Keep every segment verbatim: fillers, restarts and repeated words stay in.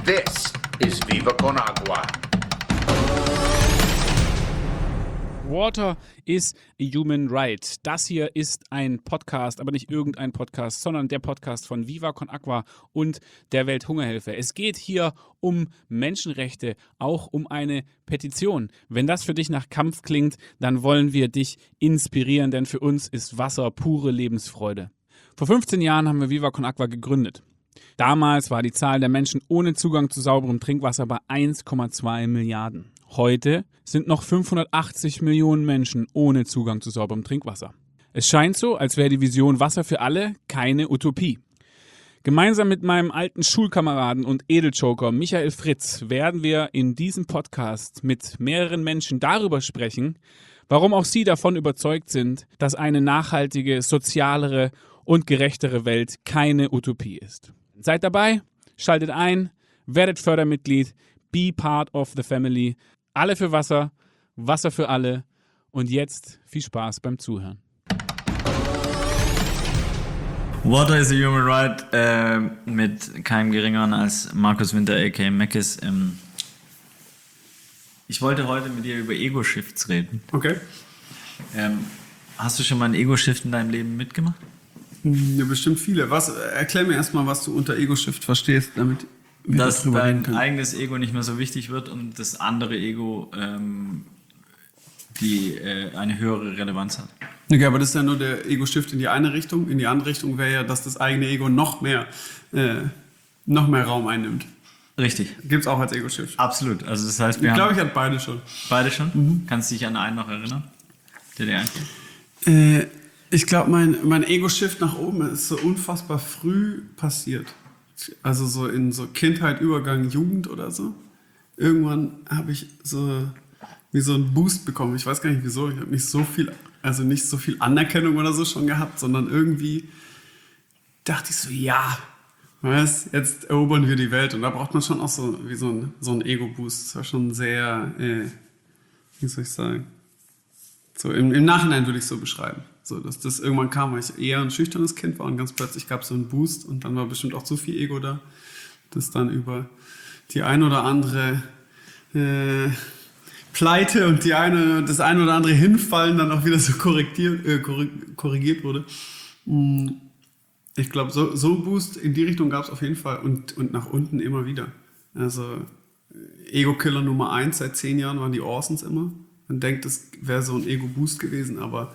This is Viva Con Agua. Water is a human right. Das hier ist ein Podcast, aber nicht irgendein Podcast, sondern der Podcast von Viva Con Agua und der Welthungerhilfe. Es geht hier um Menschenrechte, auch um eine Petition. Wenn das für dich nach Kampf klingt, dann wollen wir dich inspirieren, denn für uns ist Wasser pure Lebensfreude. Vor fünfzehn Jahren haben wir Viva Con Agua gegründet. Damals war die Zahl der Menschen ohne Zugang zu sauberem Trinkwasser bei eins Komma zwei Milliarden. Heute sind noch fünfhundertachtzig Millionen Menschen ohne Zugang zu sauberem Trinkwasser. Es scheint so, als wäre die Vision Wasser für alle keine Utopie. Gemeinsam mit meinem alten Schulkameraden und Edeljoker Michael Fritz werden wir in diesem Podcast mit mehreren Menschen darüber sprechen, warum auch sie davon überzeugt sind, dass eine nachhaltige, sozialere und gerechtere Welt keine Utopie ist. Seid dabei, schaltet ein, werdet Fördermitglied, be part of the family. Alle für Wasser, Wasser für alle und jetzt viel Spaß beim Zuhören. Water is a Human Right äh, mit keinem Geringeren als Markus Winter aka Meckes. Ähm, ich wollte heute mit dir über Ego-Shifts reden. Okay. Ähm, hast du schon mal ein Ego-Shift in deinem Leben mitgemacht? Ja, bestimmt viele. Was, erklär mir erstmal, was du unter Ego-Shift verstehst, damit wir dass drüber reden dein können. eigenes Ego nicht mehr so wichtig wird und das andere Ego ähm, die äh, eine höhere Relevanz hat. Okay, aber das ist ja nur der Ego-Shift in die eine Richtung. In die andere Richtung wäre ja, dass das eigene Ego noch mehr, äh, noch mehr Raum einnimmt. Richtig. Gibt es auch als Ego-Shift. Absolut. Also das heißt, wir Ich glaube, haben ich hatte beide schon. beide schon. Mhm. Kannst du dich an einen noch erinnern? Der dir einfällt? Äh, ich glaube, mein, mein Ego-Shift nach oben ist so unfassbar früh passiert. Also so in so Kindheit, Übergang, Jugend oder so. Irgendwann habe ich so wie so einen Boost bekommen. Ich weiß gar nicht wieso. Ich habe nicht so viel, also nicht so viel Anerkennung oder so schon gehabt, sondern irgendwie dachte ich so, ja, weißt, jetzt erobern wir die Welt. Und da braucht man schon auch so wie so ein, so ein Ego-Boost. Das war schon sehr, äh, wie soll ich sagen, so im, im Nachhinein würde ich es so beschreiben. So, dass das irgendwann kam, weil ich eher ein schüchternes Kind war und ganz plötzlich gab es so einen Boost und dann war bestimmt auch zu viel Ego da, das dann über die ein oder andere äh, Pleite und die eine, das ein oder andere Hinfallen dann auch wieder so korrigiert, äh, korrigiert wurde. Ich glaube, so, so ein Boost in die Richtung gab es auf jeden Fall und, und nach unten immer wieder. Also Ego-Killer Nummer eins seit zehn Jahren waren die Orsons immer. Man denkt, das wäre so ein Ego-Boost gewesen, aber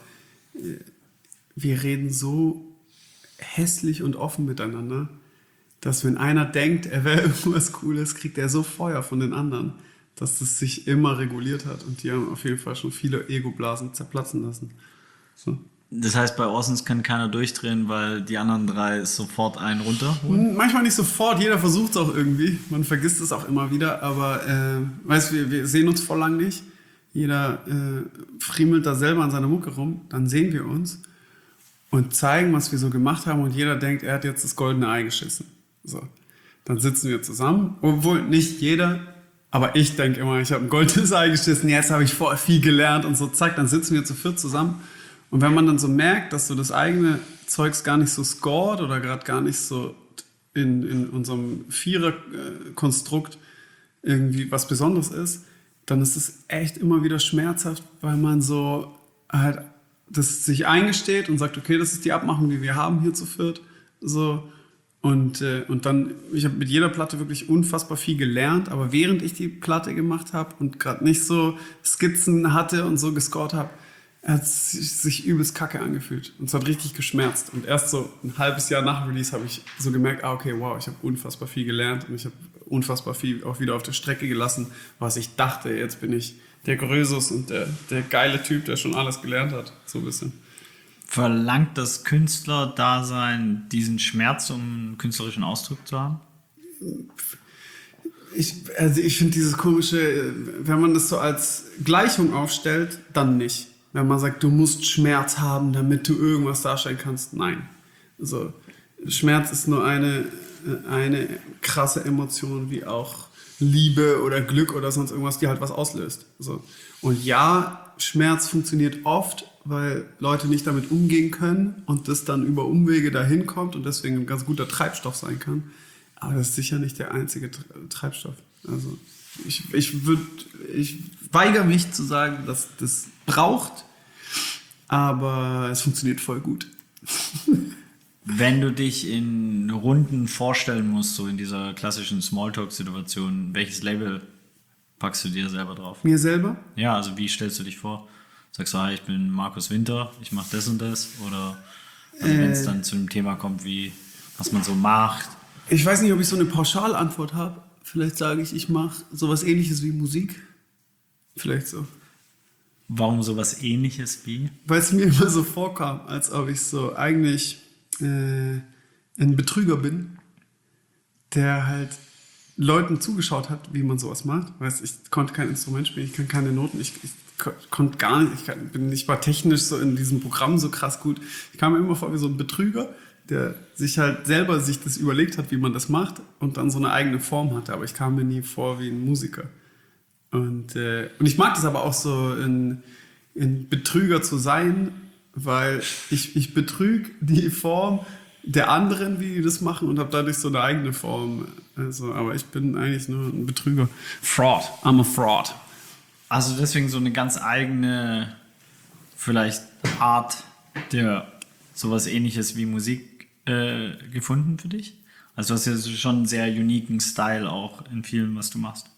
wir reden so hässlich und offen miteinander, dass wenn einer denkt, er wäre irgendwas Cooles, kriegt er so Feuer von den anderen, dass das sich immer reguliert hat. Und die haben auf jeden Fall schon viele Ego-Blasen zerplatzen lassen. So. Das heißt, bei Orsons kann keiner durchdrehen, weil die anderen drei sofort einen runterholen? Manchmal nicht sofort, jeder versucht es auch irgendwie. Man vergisst es auch immer wieder, aber äh, weißt, wir, wir sehen uns vor lang nicht. Jeder äh, friemelt da selber an seiner Mucke rum, dann sehen wir uns und zeigen, was wir so gemacht haben und jeder denkt, er hat jetzt das goldene Ei geschissen. So, dann sitzen wir zusammen, obwohl nicht jeder, aber ich denke immer, ich habe ein goldenes Ei geschissen, jetzt habe ich voll viel gelernt und so, zack, dann sitzen wir zu viert zusammen und wenn man dann so merkt, dass so das eigene Zeugs gar nicht so scored oder gerade gar nicht so in, in unserem Vierer-Konstrukt irgendwie was Besonderes ist, dann ist es echt immer wieder schmerzhaft, weil man so halt das sich eingesteht und sagt, okay, das ist die Abmachung, die wir haben hier zu viert. So. Und, äh, und dann, ich habe mit jeder Platte wirklich unfassbar viel gelernt, aber während ich die Platte gemacht habe und gerade nicht so Skizzen hatte und so gescored habe, hat es sich übelst kacke angefühlt. Und es hat richtig geschmerzt. Und erst so ein halbes Jahr nach Release habe ich so gemerkt, ah, okay, wow, ich habe unfassbar viel gelernt und ich habe unfassbar viel auch wieder auf der Strecke gelassen, was ich dachte, jetzt bin ich der Grösus und der, der geile Typ, der schon alles gelernt hat, so ein bisschen. Verlangt das Künstlerdasein diesen Schmerz, um einen künstlerischen Ausdruck zu haben? Ich, also ich finde dieses komische, wenn man das so als Gleichung aufstellt, dann nicht. Wenn man sagt, du musst Schmerz haben, damit du irgendwas darstellen kannst, nein. Also Schmerz ist nur eine eine krasse Emotion wie auch Liebe oder Glück oder sonst irgendwas, die halt was auslöst. So. Und ja, Schmerz funktioniert oft, weil Leute nicht damit umgehen können und das dann über Umwege dahin kommt und deswegen ein ganz guter Treibstoff sein kann. Aber das ist sicher nicht der einzige Treibstoff. Also ich, ich, würd, ich weigere mich zu sagen, dass das braucht, aber es funktioniert voll gut. Wenn du dich in Runden vorstellen musst, so in dieser klassischen Smalltalk-Situation, welches Label packst du dir selber drauf? Mir selber? Ja, also wie stellst du dich vor? Sagst du, ah, ich bin Markus Winter, ich mache das und das? Oder also äh, wenn es dann zu einem Thema kommt, wie was man so macht? Ich weiß nicht, ob ich so eine Pauschalantwort habe. Vielleicht sage ich, ich mache sowas Ähnliches wie Musik. Vielleicht so. Warum sowas Ähnliches wie? Weil es mir immer so vorkam, als ob ich so eigentlich äh, ein Betrüger bin, der halt Leuten zugeschaut hat, wie man sowas macht. Weißt, ich konnte kein Instrument spielen, ich kann keine Noten, ich, ich konnte gar nicht, ich kann, bin nicht mal technisch so in diesem Programm so krass gut. Ich kam mir immer vor wie so ein Betrüger, der sich halt selber sich das überlegt hat, wie man das macht und dann so eine eigene Form hatte. Aber ich kam mir nie vor wie ein Musiker. Und, äh, und ich mag das aber auch so, ein, ein Betrüger zu sein, weil ich, ich betrüge die Form der anderen, wie die das machen, und habe dadurch so eine eigene Form. Also, aber ich bin eigentlich nur ein Betrüger. Fraud. I'm a fraud. Also deswegen so eine ganz eigene, vielleicht Art der sowas Ähnliches wie Musik äh, gefunden für dich? Also du hast ja schon einen sehr uniken Style auch in vielem, was du machst.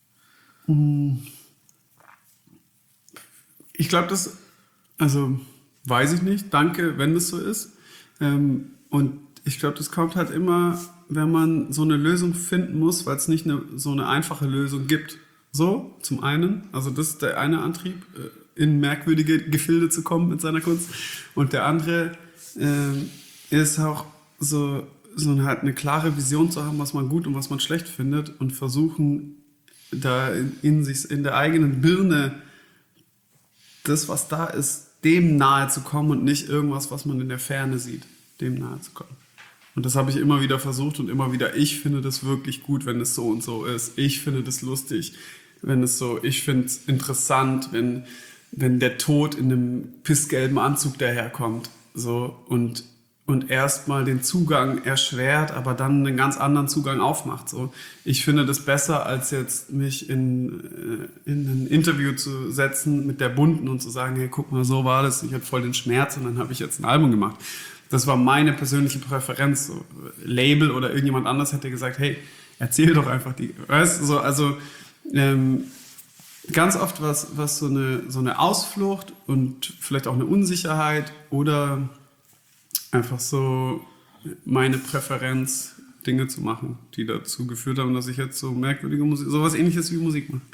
Ich glaube, das, also weiß ich nicht, danke, wenn das so ist. Ähm, und ich glaube, das kommt halt immer, wenn man so eine Lösung finden muss, weil es nicht eine, so eine einfache Lösung gibt. So, zum einen, also das ist der eine Antrieb, in merkwürdige Gefilde zu kommen mit seiner Kunst. Und der andere äh, ist auch so, so eine, halt eine klare Vision zu haben, was man gut und was man schlecht findet, und versuchen, da in, in sich, in der eigenen Birne, das, was da ist, dem nahe zu kommen und nicht irgendwas, was man in der Ferne sieht, dem nahe zu kommen. Und das habe ich immer wieder versucht und immer wieder, ich finde das wirklich gut, wenn es so und so ist. Ich finde das lustig, wenn es so, ich finde es interessant, wenn, wenn der Tod in einem pissgelben Anzug daherkommt. So, und, und erstmal den Zugang erschwert, aber dann einen ganz anderen Zugang aufmacht. So. Ich finde das besser, als jetzt mich in, in ein Interview zu setzen mit der Bunten und zu sagen, hey, guck mal, so war das, ich hatte voll den Schmerz und dann habe ich jetzt ein Album gemacht. Das war meine persönliche Präferenz. So, Label oder irgendjemand anders hätte gesagt, hey, erzähl doch einfach die. Weißt du, so, also ähm, ganz oft was, was so eine, so eine Ausflucht und vielleicht auch eine Unsicherheit oder einfach so meine Präferenz, Dinge zu machen, die dazu geführt haben, dass ich jetzt so merkwürdige Musik, sowas Ähnliches wie Musik mache.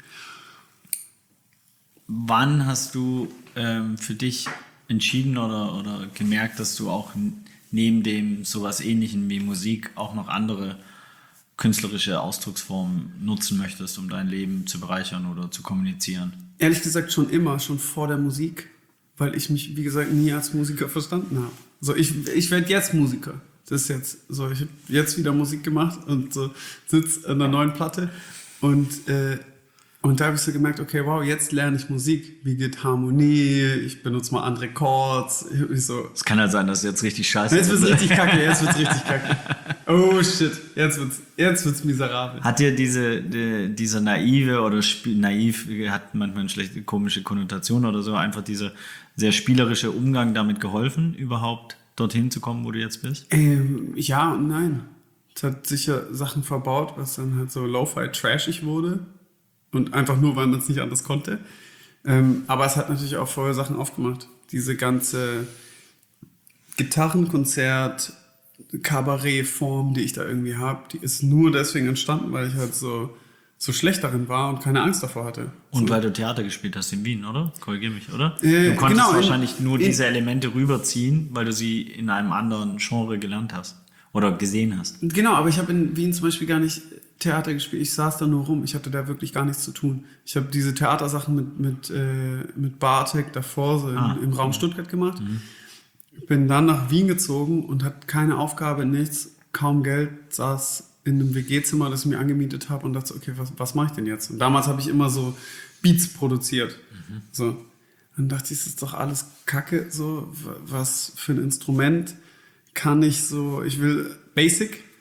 Wann hast du ähm, für dich entschieden oder, oder gemerkt, dass du auch neben dem sowas Ähnlichem wie Musik auch noch andere künstlerische Ausdrucksformen nutzen möchtest, um dein Leben zu bereichern oder zu kommunizieren? Ehrlich gesagt schon immer, schon vor der Musik, weil ich mich, wie gesagt, nie als Musiker verstanden habe. So, ich, ich werde jetzt Musiker. Das ist jetzt so, ich habe jetzt wieder Musik gemacht und so sitze an einer neuen Platte und äh, Und da habe ich so gemerkt, okay, wow, jetzt lerne ich Musik. Wie geht Harmonie? Ich benutze mal andere Chords. Ich so, Es kann halt sein, dass jetzt richtig scheiße jetzt wird's ist. richtig kacke, jetzt wird's richtig kacke. Oh shit, jetzt wird's, jetzt wird's miserabel. Hat dir diese, die, diese naive oder sp- naiv hat manchmal eine schlechte komische Konnotation oder so, einfach dieser sehr spielerische Umgang damit geholfen, überhaupt dorthin zu kommen, wo du jetzt bist? Ähm, ja und nein. Es hat sicher Sachen verbaut, was dann halt so lo-fi trashig wurde. Und einfach nur, weil man es nicht anders konnte. Ähm, aber es hat natürlich auch vorher Sachen aufgemacht. Diese ganze Gitarrenkonzert, Kabarettform, die ich da irgendwie habe, die ist nur deswegen entstanden, weil ich halt so, so schlecht darin war und keine Angst davor hatte. Und so. weil du Theater gespielt hast in Wien, oder? Korrigier mich, oder? Äh, du konntest genau, in- wahrscheinlich nur in- diese Elemente rüberziehen, weil du sie in einem anderen Genre gelernt hast oder gesehen hast. Genau, aber ich habe in Wien zum Beispiel gar nicht Theater gespielt. Ich saß da nur rum. Ich hatte da wirklich gar nichts zu tun. Ich habe diese Theatersachen mit, mit, äh, mit Bartek davor so im, Ah, im Raum Stuttgart gemacht. Mhm. Bin dann nach Wien gezogen und hatte keine Aufgabe, nichts, kaum Geld, saß in einem W G-Zimmer, das ich mir angemietet habe und dachte, so, okay, was, was mache ich denn jetzt? Und damals habe ich immer so Beats produziert. Mhm. So. Dann dachte ich, das ist doch alles Kacke, so, was für ein Instrument kann ich so, ich will Basic,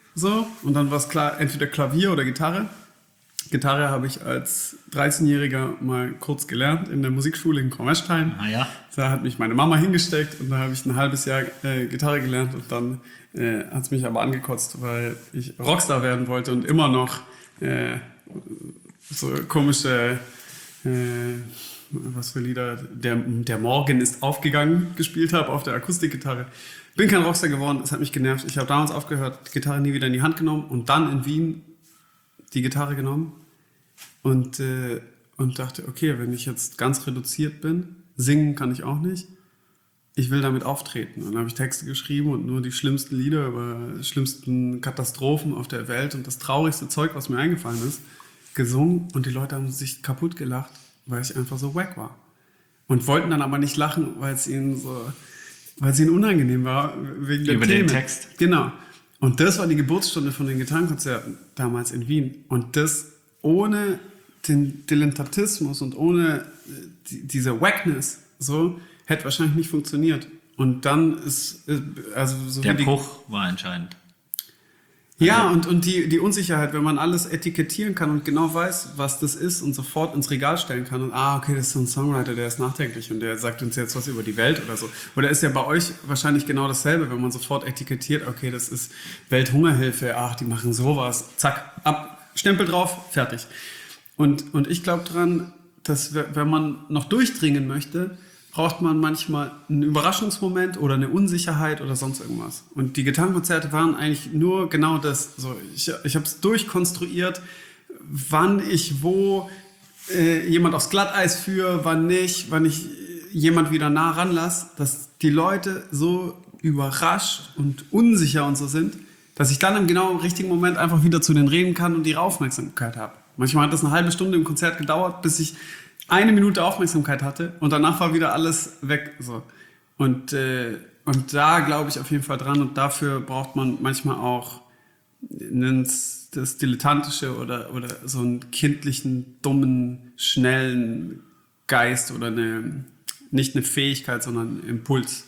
So, und dann war es klar, entweder Klavier oder Gitarre. Gitarre habe ich als dreizehnjähriger mal kurz gelernt in der Musikschule in Kornwestheim. Ah ja. Da hat mich meine Mama hingesteckt und da habe ich ein halbes Jahr äh, Gitarre gelernt und dann äh, hat es mich aber angekotzt, weil ich Rockstar werden wollte und immer noch äh, so komische, äh, was für Lieder, der, der Morgen ist aufgegangen gespielt habe auf der Akustikgitarre. Bin kein Rockstar geworden, es hat mich genervt. Ich habe damals aufgehört, die Gitarre nie wieder in die Hand genommen und dann in Wien die Gitarre genommen und, äh, und dachte, okay, wenn ich jetzt ganz reduziert bin, singen kann ich auch nicht, ich will damit auftreten. Und dann habe ich Texte geschrieben und nur die schlimmsten Lieder über die schlimmsten Katastrophen auf der Welt und das traurigste Zeug, was mir eingefallen ist, gesungen und die Leute haben sich kaputt gelacht, weil ich einfach so wack war. Und wollten dann aber nicht lachen, weil es ihnen so, weil es ihnen unangenehm war, wegen der Über Themen. den Text. Genau. Und das war die Geburtsstunde von den Gitarrenkonzerten damals in Wien. Und das ohne den Dilettantismus und ohne die, diese Wackness, so, hätte wahrscheinlich nicht funktioniert. Und dann ist, also so Der wie die, Bruch war entscheidend. ja, und, und die, die Unsicherheit, wenn man alles etikettieren kann und genau weiß, was das ist und sofort ins Regal stellen kann und ah, okay, das ist so ein Songwriter, der ist nachdenklich und der sagt uns jetzt was über die Welt oder so. Oder ist ja bei euch wahrscheinlich genau dasselbe, wenn man sofort etikettiert, okay, das ist Welthungerhilfe, ach, die machen sowas, zack, ab, Stempel drauf, fertig. Und, und ich glaube dran, dass wenn man noch durchdringen möchte, braucht man manchmal einen Überraschungsmoment oder eine Unsicherheit oder sonst irgendwas. Und die Gitarrenkonzerte waren eigentlich nur genau das. So, ich ich habe es durchkonstruiert, wann ich wo äh, jemand aufs Glatteis führe, wann nicht, wann ich jemand wieder nah ranlasse, dass die Leute so überrascht und unsicher und so sind, dass ich dann im genau richtigen Moment einfach wieder zu denen reden kann und ihre Aufmerksamkeit habe. Manchmal hat das eine halbe Stunde im Konzert gedauert, bis ich eine Minute Aufmerksamkeit hatte und danach war wieder alles weg. So. Und, äh, und da glaube ich auf jeden Fall dran und dafür braucht man manchmal auch einen, das Dilettantische oder, oder so einen kindlichen, dummen, schnellen Geist oder eine, nicht eine Fähigkeit, sondern einen Impuls.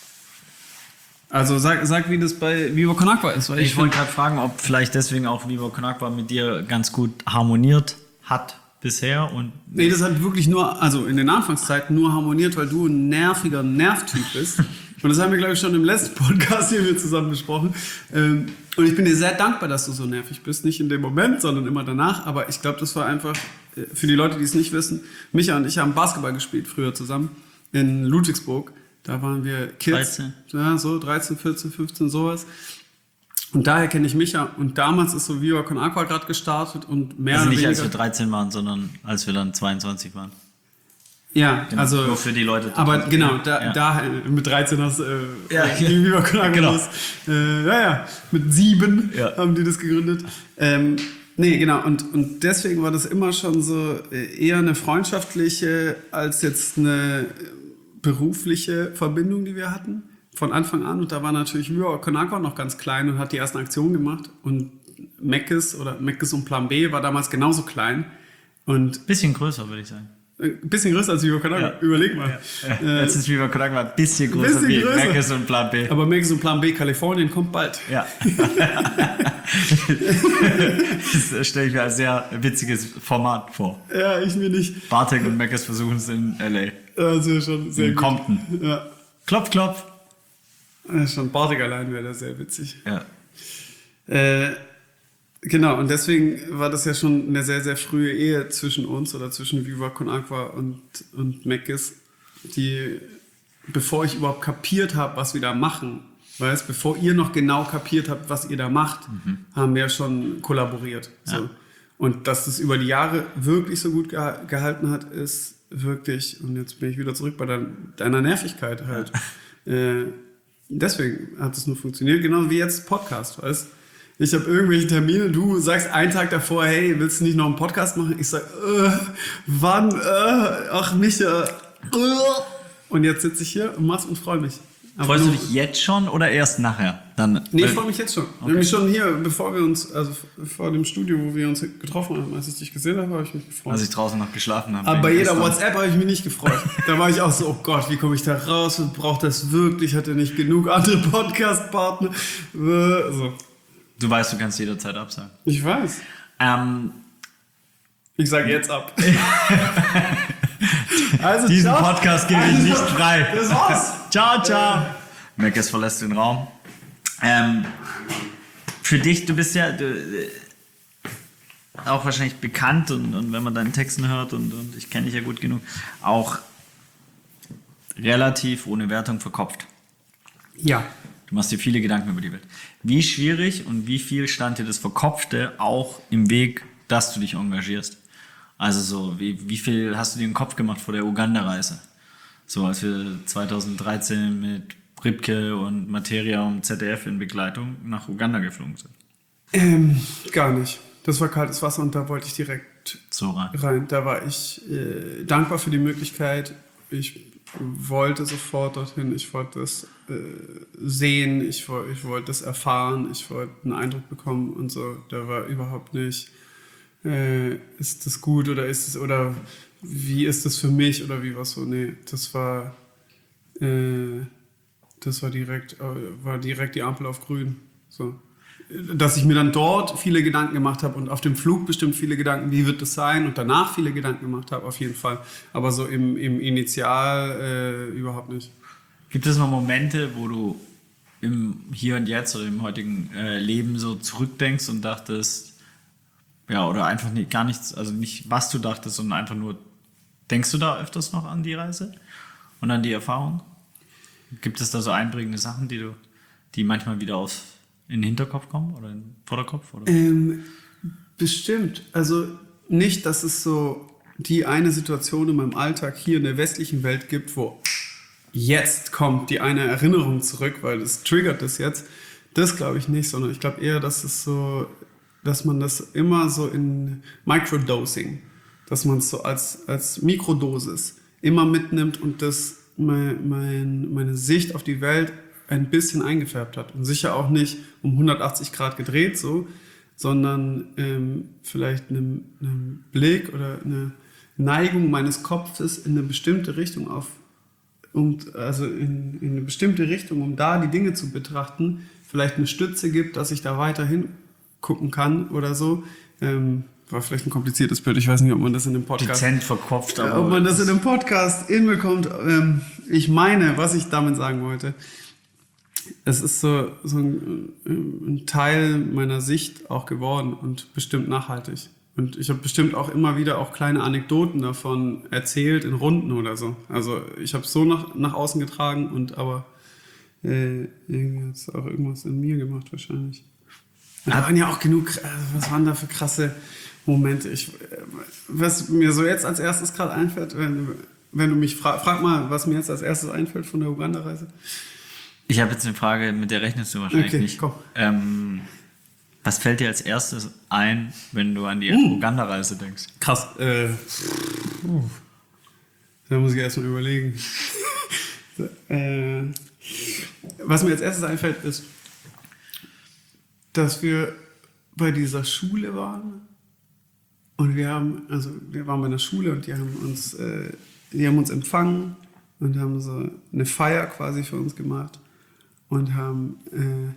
Also sag, sag wie das bei Viva Con Agua ist. Weil ich Ich wollte gerade fragen, ob vielleicht deswegen auch Viva Con Agua mit dir ganz gut harmoniert hat bisher und nee, das hat wirklich nur, also in den Anfangszeiten nur harmoniert, weil du ein nerviger Nervtyp bist. Und das haben wir, glaube ich, schon im letzten Podcast hier wir zusammen besprochen. Und ich bin dir sehr dankbar, dass du so nervig bist. Nicht in dem Moment, sondern immer danach. Aber ich glaube, das war einfach, für die Leute, die es nicht wissen, Micha und ich haben Basketball gespielt früher zusammen in Ludwigsburg. Da waren wir Kids. dreizehn Ja, so dreizehn, vierzehn, fünfzehn, sowas. Und daher kenne ich Micha. Und damals ist so Viva Con Agua gerade gestartet und mehr also oder nicht weniger... als wir dreizehn waren, sondern als wir dann zweiundzwanzig waren. Ja, Genau, also... nur für die Leute. Aber genau, da, Ja. da mit dreizehn hast du äh, Ja, ja, Viva Con Agua genau. los. Äh, ja, ja, mit sieben Ja. haben die das gegründet. Ähm, nee, genau, und, und deswegen war das immer schon so äh, eher eine freundschaftliche als jetzt eine berufliche Verbindung, die wir hatten. Von Anfang an. Und da war natürlich Viva Con Agua noch ganz klein und hat die ersten Aktionen gemacht. Und Meckes oder Meckes und Plan B war damals genauso klein. Und Bisschen größer, würde ich sagen. ein bisschen größer als Viva Con Agua. Ja. Überleg mal. Äh, Jetzt ist Viva Con Agua ein bisschen größer bisschen wie größer. Meckes und Plan B. Aber Meckes und Plan B Kalifornien kommt bald. Ja. Das stelle ich mir als sehr witziges Format vor. Ja, ich mir nicht. Bartek und Meckes versuchen es in L A. Also schon sehr In gut. Compton. Ja. Klopf, klopf. Ja, schon Bartik allein wäre das sehr witzig. Ja. Äh, genau, und deswegen war das ja schon eine sehr, sehr frühe Ehe zwischen uns oder zwischen Viva Con Agua und, und Meckes, die, bevor ich überhaupt kapiert habe, was wir da machen, weißt, bevor ihr noch genau kapiert habt, was ihr da macht, mhm. haben wir schon kollaboriert. So. Ja. Und dass das über die Jahre wirklich so gut geha- gehalten hat, ist wirklich, und jetzt bin ich wieder zurück bei dein, deiner Nervigkeit halt. Ja. Äh, deswegen hat es nur funktioniert, genau wie jetzt Podcast, weißt. Ich habe irgendwelche Termine, du sagst einen Tag davor, hey, willst du nicht noch einen Podcast machen? Ich sag, äh, wann, äh, ach Micha, äh. Und jetzt sitze ich hier und mach's und freue mich. Aber Freust du nur- dich jetzt schon oder erst nachher? Dann, Nee, ich weil- freue mich jetzt schon. Nämlich schon hier, bevor wir uns, also vor dem Studio, wo wir uns getroffen haben, als ich dich gesehen habe, habe ich mich gefreut. als ich draußen noch geschlafen habe. Aber bei wegen jeder gestern. WhatsApp habe ich mich nicht gefreut. Da war ich auch so, oh Gott, wie komme ich da raus? Braucht das wirklich? Hat er nicht genug andere Podcast-Partner? Äh, So. Du weißt, du kannst jederzeit absagen. Ich weiß. Ähm, Ich sage jetzt ab. Also, diesen ciao. Podcast gebe ich nicht frei. Das war's. Ciao, ciao. Meckes verlässt den Raum. Ähm, für dich, du bist ja du, äh, auch wahrscheinlich bekannt und, und wenn man deinen Texten hört und, und ich kenne dich ja gut genug, auch relativ ohne Wertung verkopft. Ja. Du machst dir viele Gedanken über die Welt. Wie schwierig und wie viel stand dir das Verkopfte auch im Weg, dass du dich engagierst? Also so, wie, wie viel hast du dir in den Kopf gemacht vor der Uganda-Reise? So, als wir zweitausenddreizehn mit Ribke und Materia und Z D F in Begleitung nach Uganda geflogen sind. Ähm, gar nicht. Das war kaltes Wasser und da wollte ich direkt So rein. rein. Da war ich äh, dankbar für die Möglichkeit. Ich wollte sofort dorthin. Ich wollte das äh, sehen. Ich, woll, ich wollte das erfahren. Ich wollte einen Eindruck bekommen und so. Da war überhaupt nicht, äh, ist das gut oder ist es, oder wie ist das für mich oder wie war es so. Nee, das war, äh, das war direkt, äh, war direkt die Ampel auf grün. So. Dass ich mir dann dort viele Gedanken gemacht habe und auf dem Flug bestimmt viele Gedanken, wie wird das sein, und danach viele Gedanken gemacht habe, auf jeden Fall. Aber so im, im Initial äh, überhaupt nicht. Gibt es noch Momente, wo du im Hier und Jetzt oder im heutigen äh, Leben so zurückdenkst und dachtest, ja, oder einfach nicht, gar nichts, also nicht was du dachtest, sondern einfach nur, denkst du da öfters noch an die Reise und an die Erfahrung? Gibt es da so einprägende Sachen, die du, die manchmal wieder aus in den Hinterkopf kommen oder in den Vorderkopf? Oder? Ähm, bestimmt. Also nicht, dass es so die eine Situation in meinem Alltag hier in der westlichen Welt gibt, wo jetzt kommt die eine Erinnerung zurück, weil das triggert das jetzt. Das glaube ich nicht, sondern ich glaube eher, dass es so, dass man das immer so in Microdosing, dass man es so als, als Mikrodosis immer mitnimmt und das mein, mein, meine Sicht auf die Welt ein bisschen eingefärbt hat. Und sicher auch nicht um hundertachtzig Grad gedreht, so, sondern ähm, vielleicht einen, einen Blick oder eine Neigung meines Kopfes in eine bestimmte Richtung auf, und also in, in eine bestimmte Richtung, um da die Dinge zu betrachten, vielleicht eine Stütze gibt, dass ich da weiterhin gucken kann oder so. Ähm, war vielleicht ein kompliziertes Bild. Ich weiß nicht, ob man das in dem Podcast... Dezent verkopft, aber... Ob man das in dem Podcast hinbekommt. Ähm, ich meine, was ich damit sagen wollte, es ist so, so ein, ein Teil meiner Sicht auch geworden und bestimmt nachhaltig. Und ich habe bestimmt auch immer wieder auch kleine Anekdoten davon erzählt in Runden oder so. Also ich habe es so nach, nach außen getragen und aber äh, irgendwie hat es auch irgendwas in mir gemacht wahrscheinlich. Und da waren ja auch genug, also was waren da für krasse Momente. Ich, was mir so jetzt als erstes gerade einfällt, wenn, wenn du mich fragst, frag mal, was mir jetzt als erstes einfällt von der Uganda-Reise. Ich habe jetzt eine Frage, mit der rechnest du wahrscheinlich Okay, nicht. komm. Ähm, was fällt dir als erstes ein, wenn du an die Uh. Uganda-Reise denkst? Krass. Äh, uh, da muss ich erstmal überlegen. äh, was mir als erstes einfällt, ist, dass wir bei dieser Schule waren und wir haben, also wir waren bei einer Schule und die haben uns, äh, die haben uns empfangen und haben so eine Feier quasi für uns gemacht und haben äh,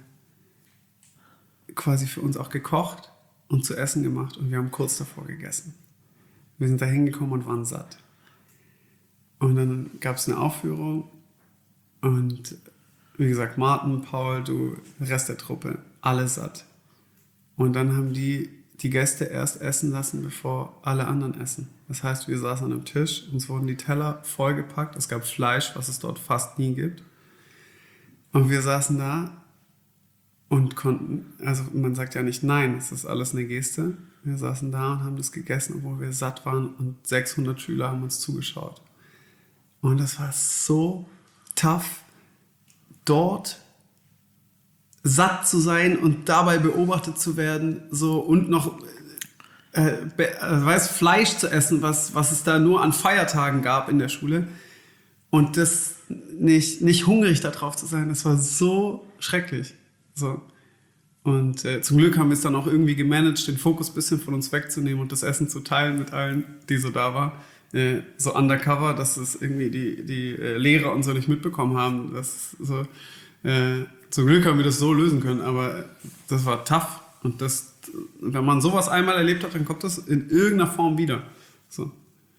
quasi für uns auch gekocht und zu essen gemacht und wir haben kurz davor gegessen. Wir sind da hingekommen und waren satt. Und dann gab es eine Aufführung und wie gesagt, Martin, Paul, du, der Rest der Truppe, alle satt. Und dann haben die die Gäste erst essen lassen, bevor alle anderen essen. Das heißt, wir saßen an einem Tisch, uns wurden die Teller vollgepackt, es gab Fleisch, was es dort fast nie gibt. Und wir saßen da und konnten, also man sagt ja nicht nein, das ist alles eine Geste. Wir saßen da und haben das gegessen, obwohl wir satt waren und sechshundert Schüler haben uns zugeschaut. Und das war so tough, dort satt zu sein und dabei beobachtet zu werden, so, und noch äh, be, äh, weiß, Fleisch zu essen, was, was es da nur an Feiertagen gab in der Schule, und das nicht, nicht hungrig darauf zu sein, das war so schrecklich. So. Und äh, zum Glück haben wir es dann auch irgendwie gemanagt, den Fokus ein bisschen von uns wegzunehmen und das Essen zu teilen mit allen, die so da waren. Äh, so undercover, dass es irgendwie die, die äh, Lehrer und so nicht mitbekommen haben, dass so, äh, Zum Glück haben wir das so lösen können, aber das war tough. Und das, wenn man sowas einmal erlebt hat, dann kommt das in irgendeiner Form wieder. So.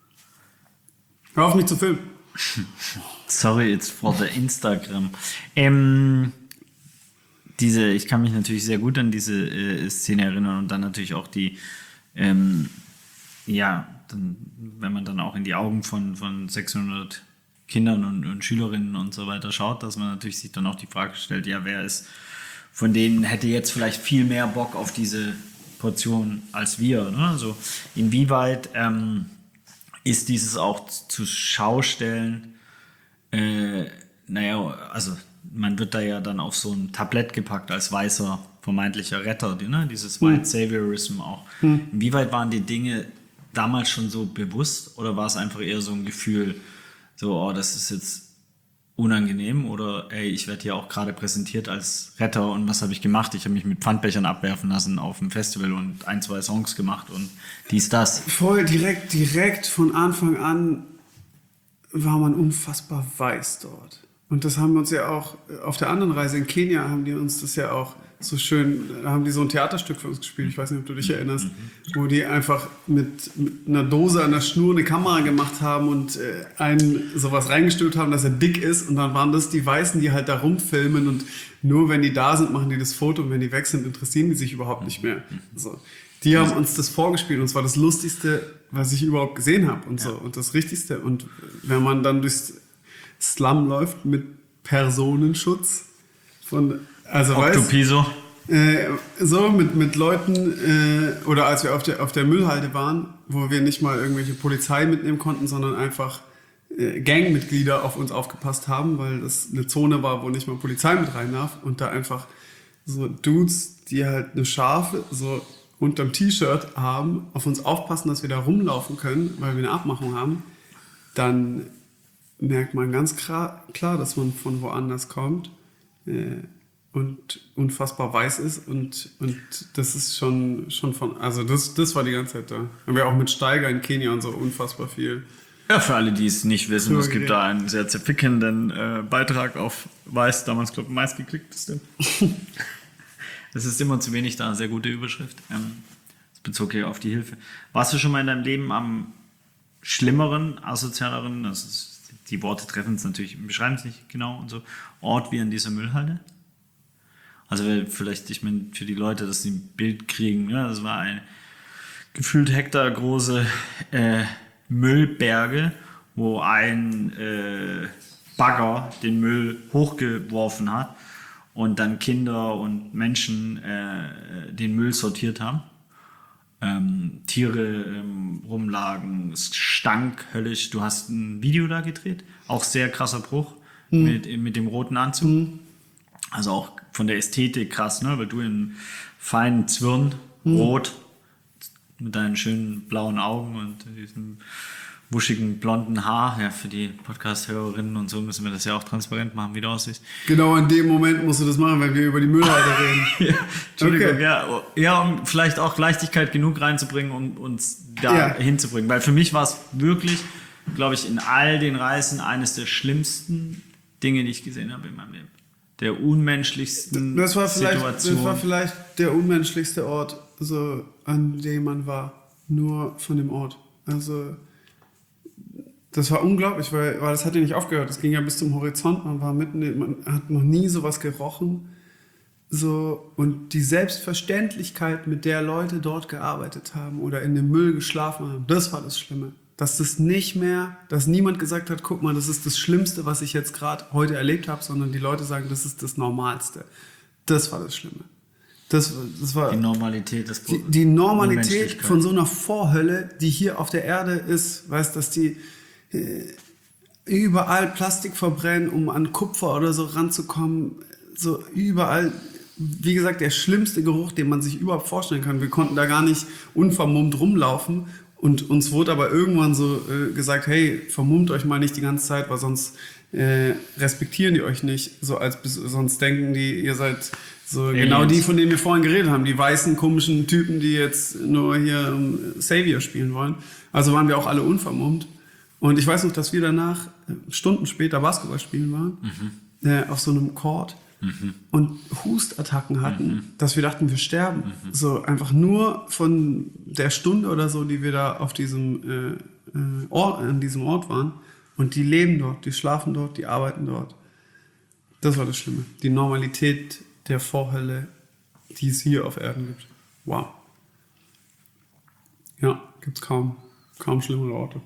Hör auf mich zu filmen. Sorry, it's for the Instagram. Ähm, diese, ich kann mich natürlich sehr gut an diese äh, Szene erinnern und dann natürlich auch die, ähm, ja, dann, wenn man dann auch in die Augen von, von sechshundert Kindern und, und Schülerinnen und so weiter schaut, dass man natürlich sich dann auch die Frage stellt, ja, wer ist von denen hätte jetzt vielleicht viel mehr Bock auf diese Portion als wir. Ne? Also inwieweit ähm, ist dieses auch zu Schaustellen, äh, naja, also man wird da ja dann auf so ein Tablett gepackt als weißer vermeintlicher Retter, ne? Dieses White Saviorism auch. Hm. Inwieweit waren die Dinge damals schon so bewusst oder war es einfach eher so ein Gefühl, so, oh, das ist jetzt unangenehm oder ey, ich werde hier auch gerade präsentiert als Retter und was habe ich gemacht? Ich habe mich mit Pfandbechern abwerfen lassen auf dem Festival und ein, zwei Songs gemacht und dies, das. Voll direkt, direkt von Anfang an war man unfassbar weiß dort. Und das haben wir uns ja auch auf der anderen Reise in Kenia, haben die uns das ja auch so schön, da haben die so ein Theaterstück für uns gespielt, ich weiß nicht, ob du dich erinnerst, mhm. wo die einfach mit, mit einer Dose an der Schnur eine Kamera gemacht haben und äh, einen sowas reingestellt haben, dass er dick ist und dann waren das die Weißen, die halt da rumfilmen und nur wenn die da sind, machen die das Foto und wenn die weg sind, interessieren die sich überhaupt nicht mehr. So. Die haben uns das vorgespielt und es war das Lustigste, was ich überhaupt gesehen habe und so und das Richtigste und wenn man dann durchs Slum läuft mit Personenschutz von also Octopiso. Äh, so mit, mit Leuten, äh, oder als wir auf der, auf der Müllhalde waren, wo wir nicht mal irgendwelche Polizei mitnehmen konnten, sondern einfach äh, Gangmitglieder auf uns aufgepasst haben, weil das eine Zone war, wo nicht mal Polizei mit rein darf und da einfach so Dudes, die halt eine Schafe so unterm T-Shirt haben, auf uns aufpassen, dass wir da rumlaufen können, weil wir eine Abmachung haben, dann merkt man ganz klar, klar dass man von woanders kommt. Äh, und unfassbar weiß ist und, und das ist schon, schon von, also das, das war die ganze Zeit da. Haben wir auch mit Steiger in Kenia und so unfassbar viel. Ja, für alle, die es nicht wissen, es gibt da einen sehr zerfickenden äh, Beitrag auf Weiß, damals glaube ich meistgeklickteste. Es ist immer zu wenig da, sehr gute Überschrift. Ähm, das bezog hier auf die Hilfe. Warst du schon mal in deinem Leben am schlimmeren, asozialeren, das ist, die Worte treffen es natürlich, beschreiben es nicht genau und so, Ort wie an dieser Müllhalde? Also vielleicht, ich meine, für die Leute, dass sie ein Bild kriegen, ja, das war eine gefühlt hektargroße äh, Müllberge, wo ein äh, Bagger den Müll hochgeworfen hat und dann Kinder und Menschen äh, den Müll sortiert haben. Ähm, Tiere ähm, rumlagen, es stank höllisch. Du hast ein Video da gedreht, auch sehr krasser Bruch mhm. mit, mit dem roten Anzug. Mhm. Also auch von der Ästhetik krass, ne? Weil du in feinen Zwirn, mhm. rot, mit deinen schönen blauen Augen und diesem wuschigen blonden Haar. Ja, für die Podcast-Hörerinnen und so müssen wir das ja auch transparent machen, wie du aussiehst. Genau in dem Moment musst du das machen, wenn wir über die Müllhalde reden. ja, Entschuldigung, okay. ja, ja, um vielleicht auch Leichtigkeit genug reinzubringen, um uns da ja. hinzubringen. Weil für mich war es wirklich, glaube ich, in all den Reisen eines der schlimmsten Dinge, die ich gesehen habe in meinem Leben. Der unmenschlichsten das war vielleicht, Situation. Das war vielleicht der unmenschlichste Ort, so, an dem man war. Nur von dem Ort. Also, das war unglaublich, weil, weil das hat ja nicht aufgehört. Das ging ja bis zum Horizont. Man war mitten, man hat noch nie sowas gerochen. So, und die Selbstverständlichkeit, mit der Leute dort gearbeitet haben oder in dem Müll geschlafen haben, das war das Schlimme. Dass das nicht mehr, dass niemand gesagt hat, guck mal, das ist das Schlimmste, was ich jetzt gerade heute erlebt habe, sondern die Leute sagen, das ist das Normalste. Das war das Schlimme. Das, das war die Normalität des die, die Normalität von so einer Vorhölle, die hier auf der Erde ist, weißt, dass die äh, überall Plastik verbrennen, um an Kupfer oder so ranzukommen, so überall. Wie gesagt, der schlimmste Geruch, den man sich überhaupt vorstellen kann. Wir konnten da gar nicht unvermummt rumlaufen. Und uns wurde aber irgendwann so äh, gesagt, hey, vermummt euch mal nicht die ganze Zeit, weil sonst äh, respektieren die euch nicht. So als sonst denken die, ihr seid so Aliens. Genau die, von denen wir vorhin geredet haben. Die weißen, komischen Typen, die jetzt nur hier um, Savior spielen wollen. Also waren wir auch alle unvermummt. Und ich weiß noch, dass wir danach äh, Stunden später Basketball spielen waren. Mhm. Äh, auf so einem Court. mhm. und Hustattacken hatten, Mhm. dass wir dachten, wir sterben. Mhm. So einfach nur von der Stunde oder so, die wir da auf diesem äh, äh, Ort, an diesem Ort waren. Und die leben dort, die schlafen dort, die arbeiten dort. Das war das Schlimme. Die Normalität der Vorhölle, die es hier auf Erden gibt. Wow. Ja, gibt's kaum, kaum schlimmere Orte.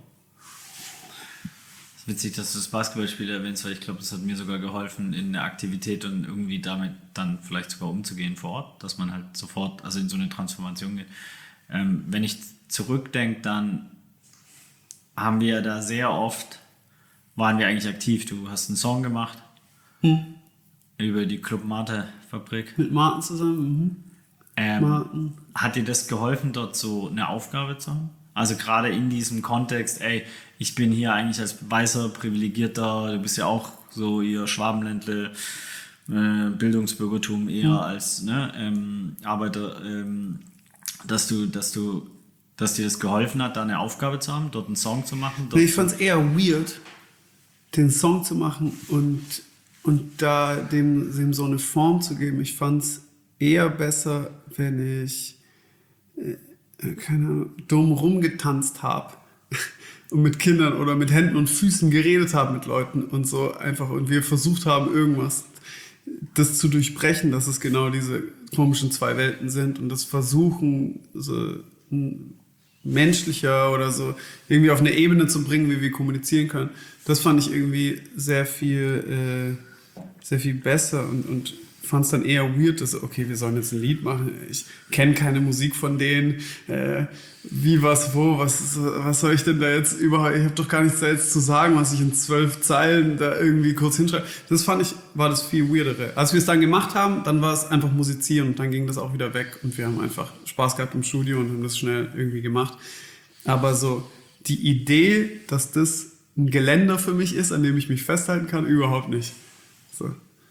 Es ist witzig, dass du das Basketballspiel erwähnst, weil ich glaube, das hat mir sogar geholfen in der Aktivität und irgendwie damit dann vielleicht sogar umzugehen vor Ort, dass man halt sofort, also in so eine Transformation geht. Ähm, wenn ich zurückdenke, dann haben wir da sehr oft, waren wir eigentlich aktiv. Du hast einen Song gemacht Hm. über die Club Mate Fabrik. Mit Martin zusammen. Mhm. Ähm, Martin. Hat dir das geholfen, dort so eine Aufgabe zu haben? Also gerade in diesem Kontext, ey, ich bin hier eigentlich als weißer, privilegierter, du bist ja auch so ihr Schwabenländle, äh, Bildungsbürgertum eher Mhm. als ne, ähm, Arbeiter, ähm, dass du, dass du, dass dir das geholfen hat, da eine Aufgabe zu haben, dort einen Song zu machen? Dort Nee, ich fand es eher weird, den Song zu machen und, und da dem, dem so eine Form zu geben. Ich fand es eher besser, wenn ich äh, keine Ahnung, dumm rumgetanzt habe und mit Kindern oder mit Händen und Füßen geredet habe mit Leuten und so einfach und wir versucht haben, irgendwas das zu durchbrechen, dass es genau diese komischen zwei Welten sind und das Versuchen, so ein menschlicher oder so irgendwie auf eine Ebene zu bringen, wie wir kommunizieren können. Das fand ich irgendwie sehr viel, äh, sehr viel besser und, und fand es dann eher weird, dass, okay, wir sollen jetzt ein Lied machen. Ich kenne keine Musik von denen. Äh, wie, was, wo, was, was soll ich denn da jetzt überhaupt? Ich habe doch gar nichts da jetzt zu sagen, was ich in zwölf Zeilen da irgendwie kurz hinschreibe. Das fand ich, war das viel weirdere. Als wir es dann gemacht haben, dann war es einfach musizieren und dann ging das auch wieder weg und wir haben einfach Spaß gehabt im Studio und haben das schnell irgendwie gemacht. Aber so die Idee, dass das ein Geländer für mich ist, an dem ich mich festhalten kann, überhaupt nicht. So.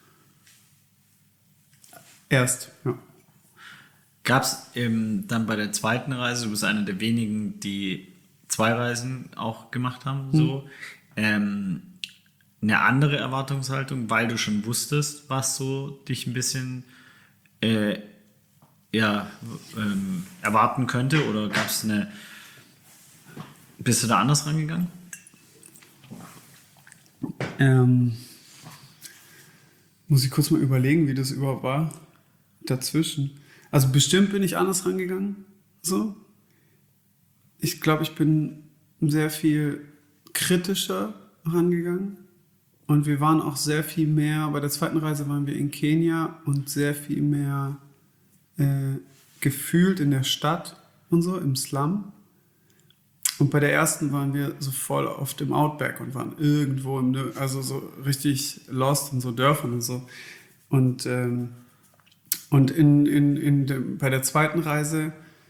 Erst, ja. Gab es ähm, dann bei der zweiten Reise, du bist einer der wenigen, die zwei Reisen auch gemacht haben, so, ähm, eine andere Erwartungshaltung, weil du schon wusstest, was so dich ein bisschen äh, ja, ähm, erwarten könnte, oder gab es eine, bist du da anders rangegangen? Ähm, muss ich kurz mal überlegen, wie das überhaupt war dazwischen. Also bestimmt bin ich anders rangegangen, so. Ich glaube, ich bin sehr viel kritischer rangegangen und wir waren auch sehr viel mehr, bei der zweiten Reise waren wir in Kenia und sehr viel mehr äh, gefühlt in der Stadt und so, im Slum. Und bei der ersten waren wir so voll auf dem Outback und waren irgendwo im, also so richtig lost in so Dörfern und so. Und, ähm, und in, in, in dem, bei der zweiten Reise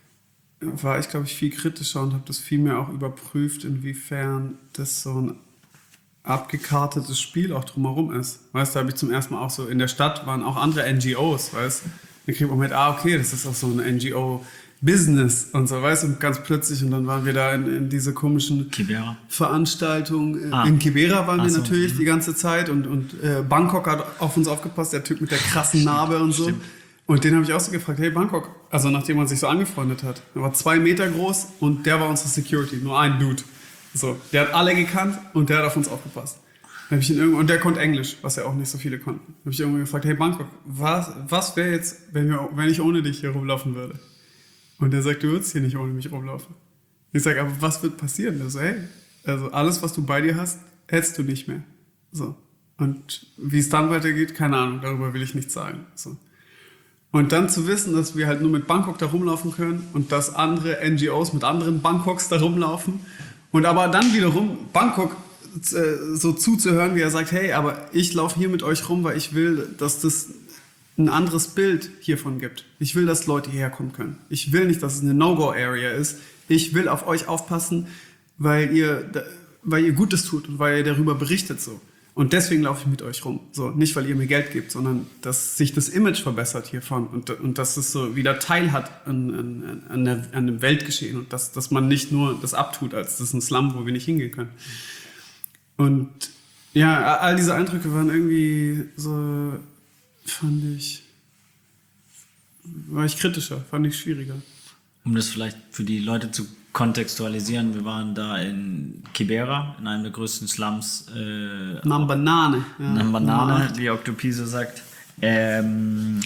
war ich, glaube ich, viel kritischer und habe das viel mehr auch überprüft, inwiefern das so ein abgekartetes Spiel auch drumherum ist. Weißt du, da habe ich zum ersten Mal auch so, in der Stadt waren auch andere N G Os, weißt du. Da kriegt man mit, ah, okay, das ist auch so ein N G O-Business und so, weißt du, und ganz plötzlich, und dann waren wir da in, in diese komischen Kibera. Veranstaltungen. Ah. In Kibera waren Ach wir so, natürlich mhm. die ganze Zeit und, und äh, Bangkok hat auf uns aufgepasst, der Typ mit der krassen Narbe und so. Stimmt. Und den habe ich auch so gefragt, hey Bangkok, also nachdem man sich so angefreundet hat, er war zwei Meter groß und der war unsere Security, nur ein Dude. So, der hat alle gekannt und der hat auf uns aufgepasst. Hab ich ihn irgendwo, und der konnte Englisch, was ja auch nicht so viele konnten. Habe ich irgendwann gefragt, hey Bangkok, was, was wäre jetzt, wenn, wir, wenn ich ohne dich hier rumlaufen würde? Und der sagt, du würdest hier nicht ohne mich rumlaufen. Ich sage, aber was wird passieren? Er so, hey, also alles, was du bei dir hast, hättest du nicht mehr. So. Und wie es dann weitergeht, keine Ahnung, darüber will ich nichts sagen. So. Und dann zu wissen, dass wir halt nur mit Bangkok da rumlaufen können und dass andere N G Os mit anderen Bangkoks da rumlaufen und aber dann wiederum Bangkok äh, so zuzuhören, wie er sagt, hey, aber ich laufe hier mit euch rum, weil ich will, dass das ein anderes Bild hiervon gibt. Ich will, dass Leute hierher kommen können. Ich will nicht, dass es eine No-Go-Area ist. Ich will auf euch aufpassen, weil ihr, weil ihr Gutes tut und weil ihr darüber berichtet so. Und deswegen laufe ich mit euch rum. So, nicht, weil ihr mir Geld gebt, sondern dass sich das Image verbessert hiervon und, und dass es so wieder Teil hat an, an, an, der, an dem Weltgeschehen und dass, dass man nicht nur das abtut, als das ist ein Slum, wo wir nicht hingehen können. Und ja, all diese Eindrücke waren irgendwie so fand ich, war ich kritischer, fand ich schwieriger. Um das vielleicht für die Leute zu kontextualisieren, wir waren da in Kibera, in einem der größten Slums. Äh, Nambanane. Ja, Nambanane, wie Octopi so sagt. Ähm,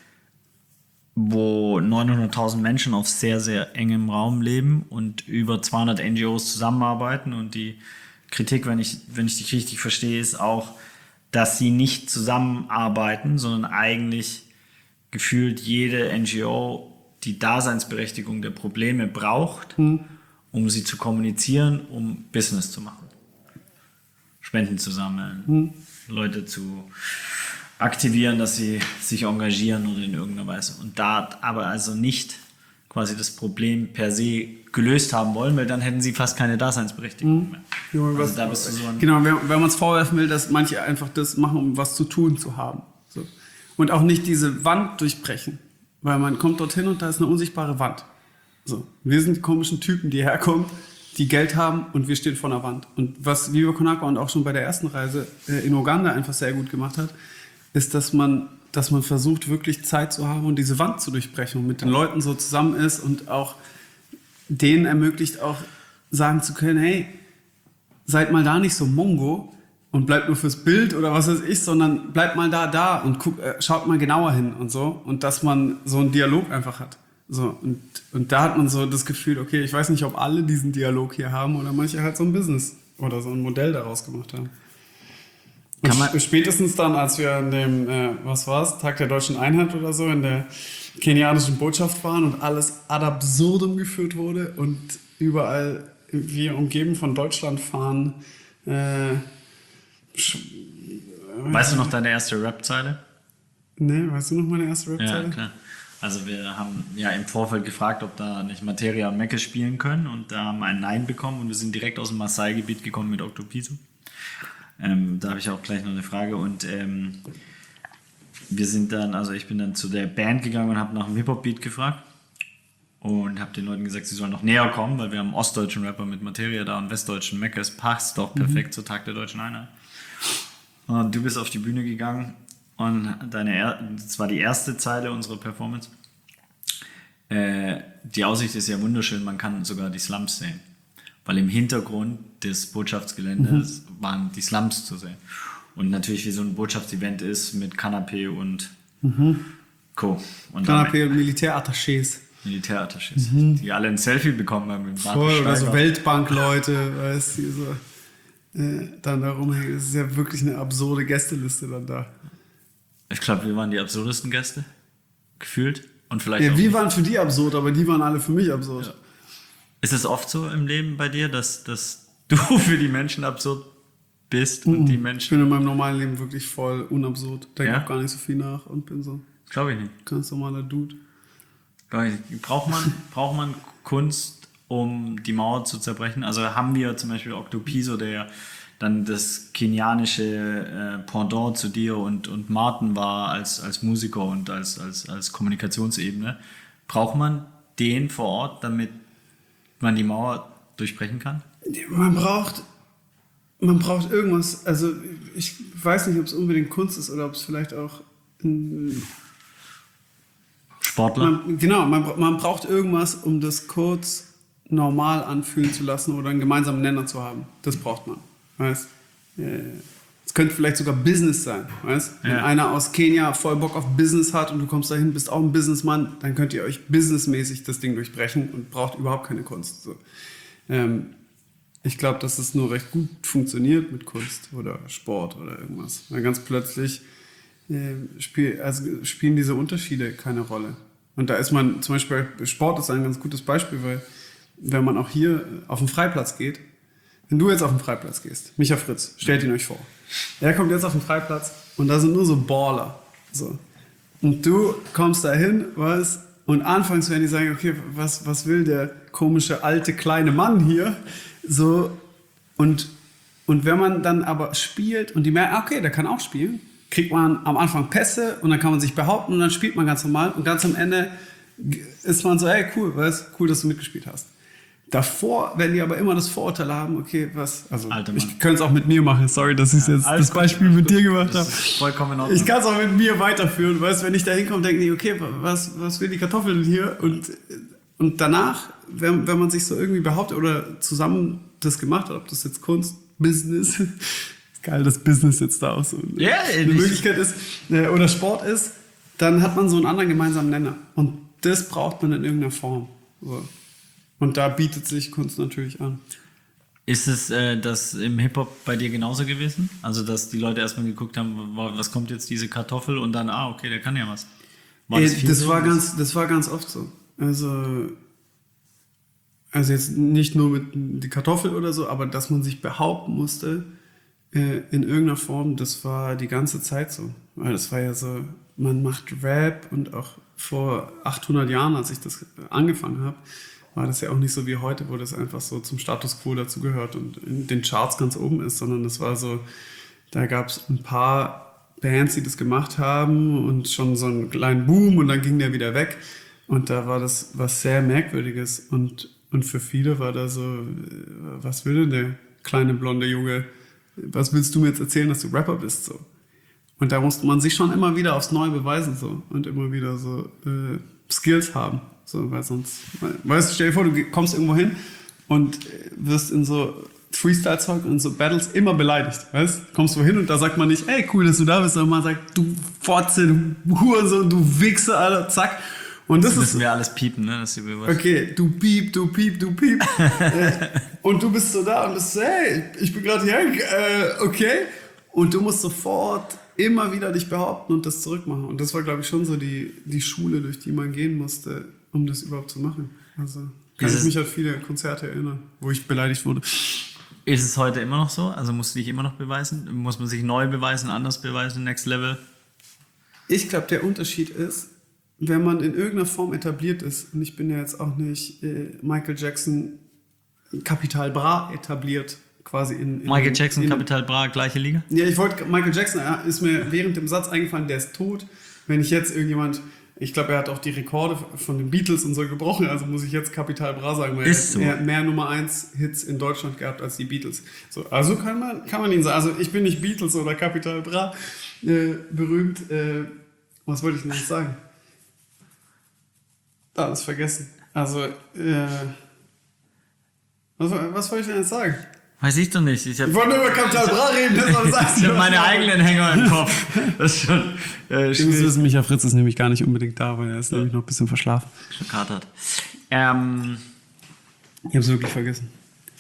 wo neunhunderttausend Menschen auf sehr, sehr engem Raum leben und über zweihundert N G Os zusammenarbeiten. Und die Kritik, wenn ich, wenn ich dich richtig verstehe, ist auch, dass sie nicht zusammenarbeiten, sondern eigentlich gefühlt jede N G O die Daseinsberechtigung der Probleme braucht, hm. um sie zu kommunizieren, um Business zu machen. Spenden zu sammeln, hm. Leute zu aktivieren, dass sie sich engagieren oder in irgendeiner Weise. Und da aber also nicht quasi das Problem per se gelöst haben wollen, weil dann hätten sie fast keine Daseinsberechtigung mehr. Ja, also da bist du so ein genau, wenn, wenn man es vorwerfen will, dass manche einfach das machen, um was zu tun zu haben. So. Und auch nicht diese Wand durchbrechen. Weil man kommt dorthin und da ist eine unsichtbare Wand. So. Wir sind die komischen Typen, die herkommen, die Geld haben und wir stehen vor einer Wand. Und was Viva Con Agua und auch schon bei der ersten Reise äh, in Uganda einfach sehr gut gemacht hat, ist, dass man, dass man versucht, wirklich Zeit zu haben und diese Wand zu durchbrechen und mit den Leuten so zusammen ist und auch denen ermöglicht, auch sagen zu können, hey, seid mal da nicht so Mongo und bleibt nur fürs Bild oder was weiß ich, sondern bleibt mal da, da und guckt, äh, schaut mal genauer hin und so. Und dass man so einen Dialog einfach hat. So, und, und da hat man so das Gefühl, okay, ich weiß nicht, ob alle diesen Dialog hier haben oder manche halt so ein Business oder so ein Modell daraus gemacht haben. Und Kann man spätestens dann, als wir an dem, äh, was war's, Tag der Deutschen Einheit oder so, in der kenianischen Botschaft waren und alles ad absurdum geführt wurde und überall wir umgeben von Deutschland fahren, äh, Weißt du noch deine erste Rap-Zeile? Nee, weißt du noch meine erste Rap-Zeile? Ja, klar. Also wir haben ja im Vorfeld gefragt, ob da nicht Materia und Mecke spielen können und da haben wir ein Nein bekommen und wir sind direkt aus dem Maasai-Gebiet gekommen mit Octopizo. Ähm, da habe ich auch gleich noch eine Frage und ähm, wir sind dann, also ich bin dann zu der Band gegangen und habe nach einem Hip-Hop-Beat gefragt und habe den Leuten gesagt, sie sollen noch näher kommen, weil wir haben einen ostdeutschen Rapper mit Materia da und westdeutschen Mecke. Es passt doch perfekt mhm. zur Tag der Deutschen Einheit. Und du bist auf die Bühne gegangen und deine, das war die erste Zeile unserer Performance. Äh, die Aussicht ist ja wunderschön, man kann sogar die Slums sehen. Weil im Hintergrund des Botschaftsgeländes mhm. waren die Slums zu sehen. Und natürlich, wie so ein Botschaftsevent ist mit Kanapé und mhm. Co. Und Kanapé und Militärattachés. Militärattachés, mhm. die alle ein Selfie bekommen haben. Mit Voll, oder so Weltbank-Leute, weißt du, so. Äh, dann da rumhängen. Es ist ja wirklich eine absurde Gästeliste dann da. Ich glaube, wir waren die absurdesten Gäste. Gefühlt. Und vielleicht ja, auch wir nicht. waren für die absurd, aber die waren alle für mich absurd. Ja. Ist es oft so im Leben bei dir, dass, dass du für die Menschen absurd bist und mhm. die Menschen... Ich bin in meinem normalen Leben wirklich voll unabsurd. Denke ja? auch gar nicht so viel nach und bin so... Das glaube ich nicht. Ganz normaler Dude. Braucht man, braucht man Kunst, um die Mauer zu zerbrechen? Also haben wir zum Beispiel Octopizo, der dann das kenianische äh, Pendant zu dir und, und Martin war als, als Musiker und als, als, als Kommunikationsebene. Braucht man den vor Ort, damit man die Mauer durchbrechen kann? Man braucht, man braucht irgendwas. Also ich weiß nicht, ob es unbedingt Kunst ist oder ob es vielleicht auch ein Sportler? Man, genau, man, man braucht irgendwas, um das kurz normal anfühlen zu lassen oder einen gemeinsamen Nenner zu haben. Das braucht man. Weißt? Es könnte vielleicht sogar Business sein. Weißt? Wenn ja. einer aus Kenia voll Bock auf Business hat und du kommst dahin, bist auch ein Businessmann, dann könnt ihr euch businessmäßig das Ding durchbrechen und braucht überhaupt keine Kunst. So. Ähm, ich glaube, dass es nur recht gut funktioniert mit Kunst oder Sport oder irgendwas. Weil ganz plötzlich äh, spiel, also spielen diese Unterschiede keine Rolle. Und da ist man, zum Beispiel Sport ist ein ganz gutes Beispiel, weil wenn man auch hier auf den Freiplatz geht, wenn du jetzt auf den Freiplatz gehst, Micha Fritz, stellt ihn euch vor. Er kommt jetzt auf den Freiplatz und da sind nur so Baller. So. Und du kommst da hin, weißt, und anfangs werden die sagen, okay, was, was will der komische, alte, kleine Mann hier? So, und, und wenn man dann aber spielt und die merken, okay, der kann auch spielen, kriegt man am Anfang Pässe und dann kann man sich behaupten und dann spielt man ganz normal und ganz am Ende ist man so, hey, cool, weißt, cool, dass du mitgespielt hast. Davor werden die aber immer das Vorurteil haben, okay, was, also Alter Mann. ich könnte es auch mit mir machen, sorry, dass ich jetzt alles das gut, Beispiel alles mit gut. dir gemacht Das habe. ist vollkommen in Ordnung. Ich kann es auch mit mir weiterführen, weißt, wenn ich da hinkomme, denke ich, okay, was, was will die Kartoffel denn hier? Und, und danach, wenn, wenn man sich so irgendwie behauptet oder zusammen das gemacht hat, ob das jetzt Kunst, Business, geil, dass Business jetzt da auch so eine, Ja, eine ich- Möglichkeit ist, äh, oder Sport ist, dann hat man so einen anderen gemeinsamen Nenner. Und das braucht man in irgendeiner Form. So. Und da bietet sich Kunst natürlich an. Ist es äh, das im Hip-Hop bei dir genauso gewesen? Also, dass die Leute erstmal geguckt haben, wa- was kommt jetzt diese Kartoffel und dann, ah, okay, der kann ja was. War Äh, viel das, so? war ganz, das war ganz oft so. Also, also jetzt nicht nur mit die Kartoffel oder so, aber dass man sich behaupten musste äh, in irgendeiner Form, das war die ganze Zeit so. Weil das war ja so, man macht Rap und auch vor achthundert Jahren, als ich das angefangen habe, war das ja auch nicht so wie heute, wo das einfach so zum Status quo dazugehört und in den Charts ganz oben ist, sondern das war so, da gab es ein paar Bands, die das gemacht haben und schon so einen kleinen Boom und dann ging der wieder weg. Und da war das was sehr Merkwürdiges und, und für viele war da so, äh, was will denn der kleine blonde Junge, was willst du mir jetzt erzählen, dass du Rapper bist, so. Und da musste man sich schon immer wieder aufs Neue beweisen, so, und immer wieder so äh, Skills haben, so, weil sonst, weißt du, stell dir vor, du kommst irgendwo hin und wirst in so Freestyle-Zeug und so Battles immer beleidigt, weißt? Kommst du hin und da sagt man nicht, ey, cool, dass du da bist, sondern man sagt, du Fotze, du Hurensohn, du Wichser, Alter, zack. Und das, Das ist müssen wir alles piepen, ne? Dass die was. okay, du piep, du piep, du piep. äh, und du bist so da und bist so, hey, ich bin gerade hier, äh, okay. Und du musst sofort immer wieder dich behaupten und das zurückmachen. Und das war, glaube ich, schon so die, die Schule, durch die man gehen musste, um das überhaupt zu machen. Also kann Ist ich es- mich an viele Konzerte erinnern, wo ich beleidigt wurde. Ist es heute immer noch so? Also musst du dich immer noch beweisen? Muss man sich neu beweisen, anders beweisen, next level? Ich glaube, der Unterschied ist, wenn man in irgendeiner Form etabliert ist, und ich bin ja jetzt auch nicht äh, Michael Jackson, Capital Bra etabliert, quasi in... in Michael Jackson, in, Capital Bra, gleiche Liga? Ja, ich wollte, Michael Jackson, ja, ist mir während dem Satz eingefallen, der ist tot. Wenn ich jetzt irgendjemand, ich glaube, er hat auch die Rekorde von den Beatles und so gebrochen, also muss ich jetzt Capital Bra sagen, weil Ist so. er hat mehr Nummer eins Hits in Deutschland gehabt als die Beatles. So, also kann man, kann man ihn sagen. Also ich bin nicht Beatles oder Capital Bra äh, berühmt. Äh, was wollte ich denn jetzt sagen? Alles vergessen. Also, äh, was, was wollte ich denn jetzt sagen? Weiß ich doch nicht. Ich habe Ich wollte nur über Capital Bra reden, das war das ich hab meine eigenen Hänger im Kopf. Das ist schon äh, Ihr müsst schwierig. wissen, Micha Fritz ist nämlich gar nicht unbedingt da, weil er ist nämlich noch ein bisschen verschlafen. Schon katert. Ähm, Ich habe es wirklich vergessen.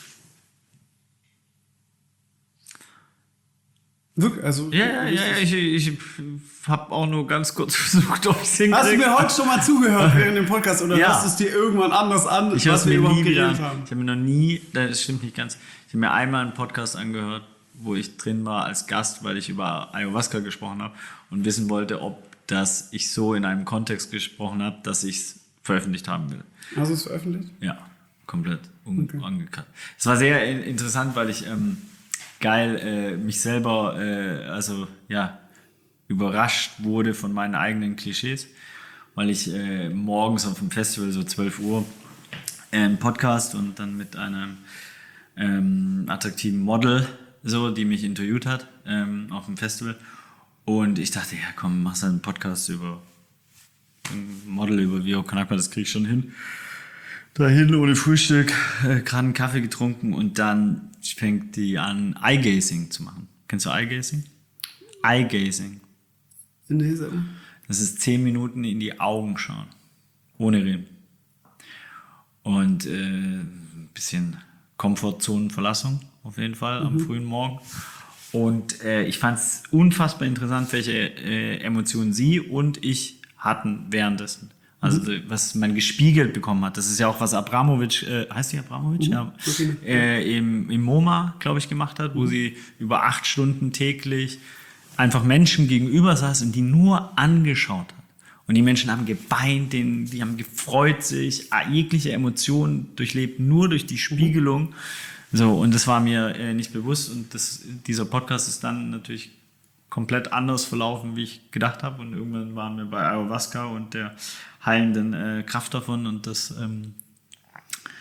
Wirklich, also... ja, ja, ja, ich, ich habe auch nur ganz kurz versucht, ob ich es Hast du hinkriege. mir heute schon mal zugehört während dem Podcast oder Ja. hörst du es dir irgendwann anders an, Ich höre es was wir mir überhaupt nie wieder geredet an. haben? Ich habe mir noch nie, das stimmt nicht ganz, ich habe mir einmal einen Podcast angehört, wo ich drin war als Gast, weil ich über Ayahuasca gesprochen habe und wissen wollte, ob das ich so in einem Kontext gesprochen habe, dass ich es veröffentlicht haben will. Hast du es veröffentlicht? Ja, komplett unangekratzt. Es war sehr in- interessant, weil ich ähm, geil äh, mich selber, äh, also ja, überrascht wurde von meinen eigenen Klischees, weil ich äh, morgens auf dem Festival so zwölf Uhr äh, einen Podcast und dann mit einem ähm, attraktiven Model, so, die mich interviewt hat ähm, auf dem Festival. Und ich dachte, ja komm, machst einen Podcast über ein Model, über Vivo Con Agua, das krieg ich schon hin. Dahin ohne Frühstück, äh, gerade einen Kaffee getrunken und dann fängt die an, Eye-Gazing zu machen. Kennst du Eye-Gazing? Eye-Gazing. Nee, sag mal. Das ist zehn Minuten in die Augen schauen. Ohne reden. Und äh, ein bisschen Komfortzonenverlassung auf jeden Fall am frühen Morgen. Und äh, ich fand es unfassbar interessant, welche äh, Emotionen sie und ich hatten währenddessen. Also was man gespiegelt bekommen hat. Das ist ja auch, was Abramovic, äh, heißt die Abramovic? Ja. okay. Äh, im, im MoMA, glaube ich, gemacht hat, wo sie über acht Stunden täglich einfach Menschen gegenüber saß und die nur angeschaut hat. Und die Menschen haben geweint, denen, die haben gefreut sich, jegliche Emotionen durchlebt, nur durch die Spiegelung. So, und das war mir äh, nicht bewusst. Und das, dieser Podcast ist dann natürlich komplett anders verlaufen, wie ich gedacht habe. Und irgendwann waren wir bei Ayahuasca und der heilenden äh, Kraft davon. Und das ähm,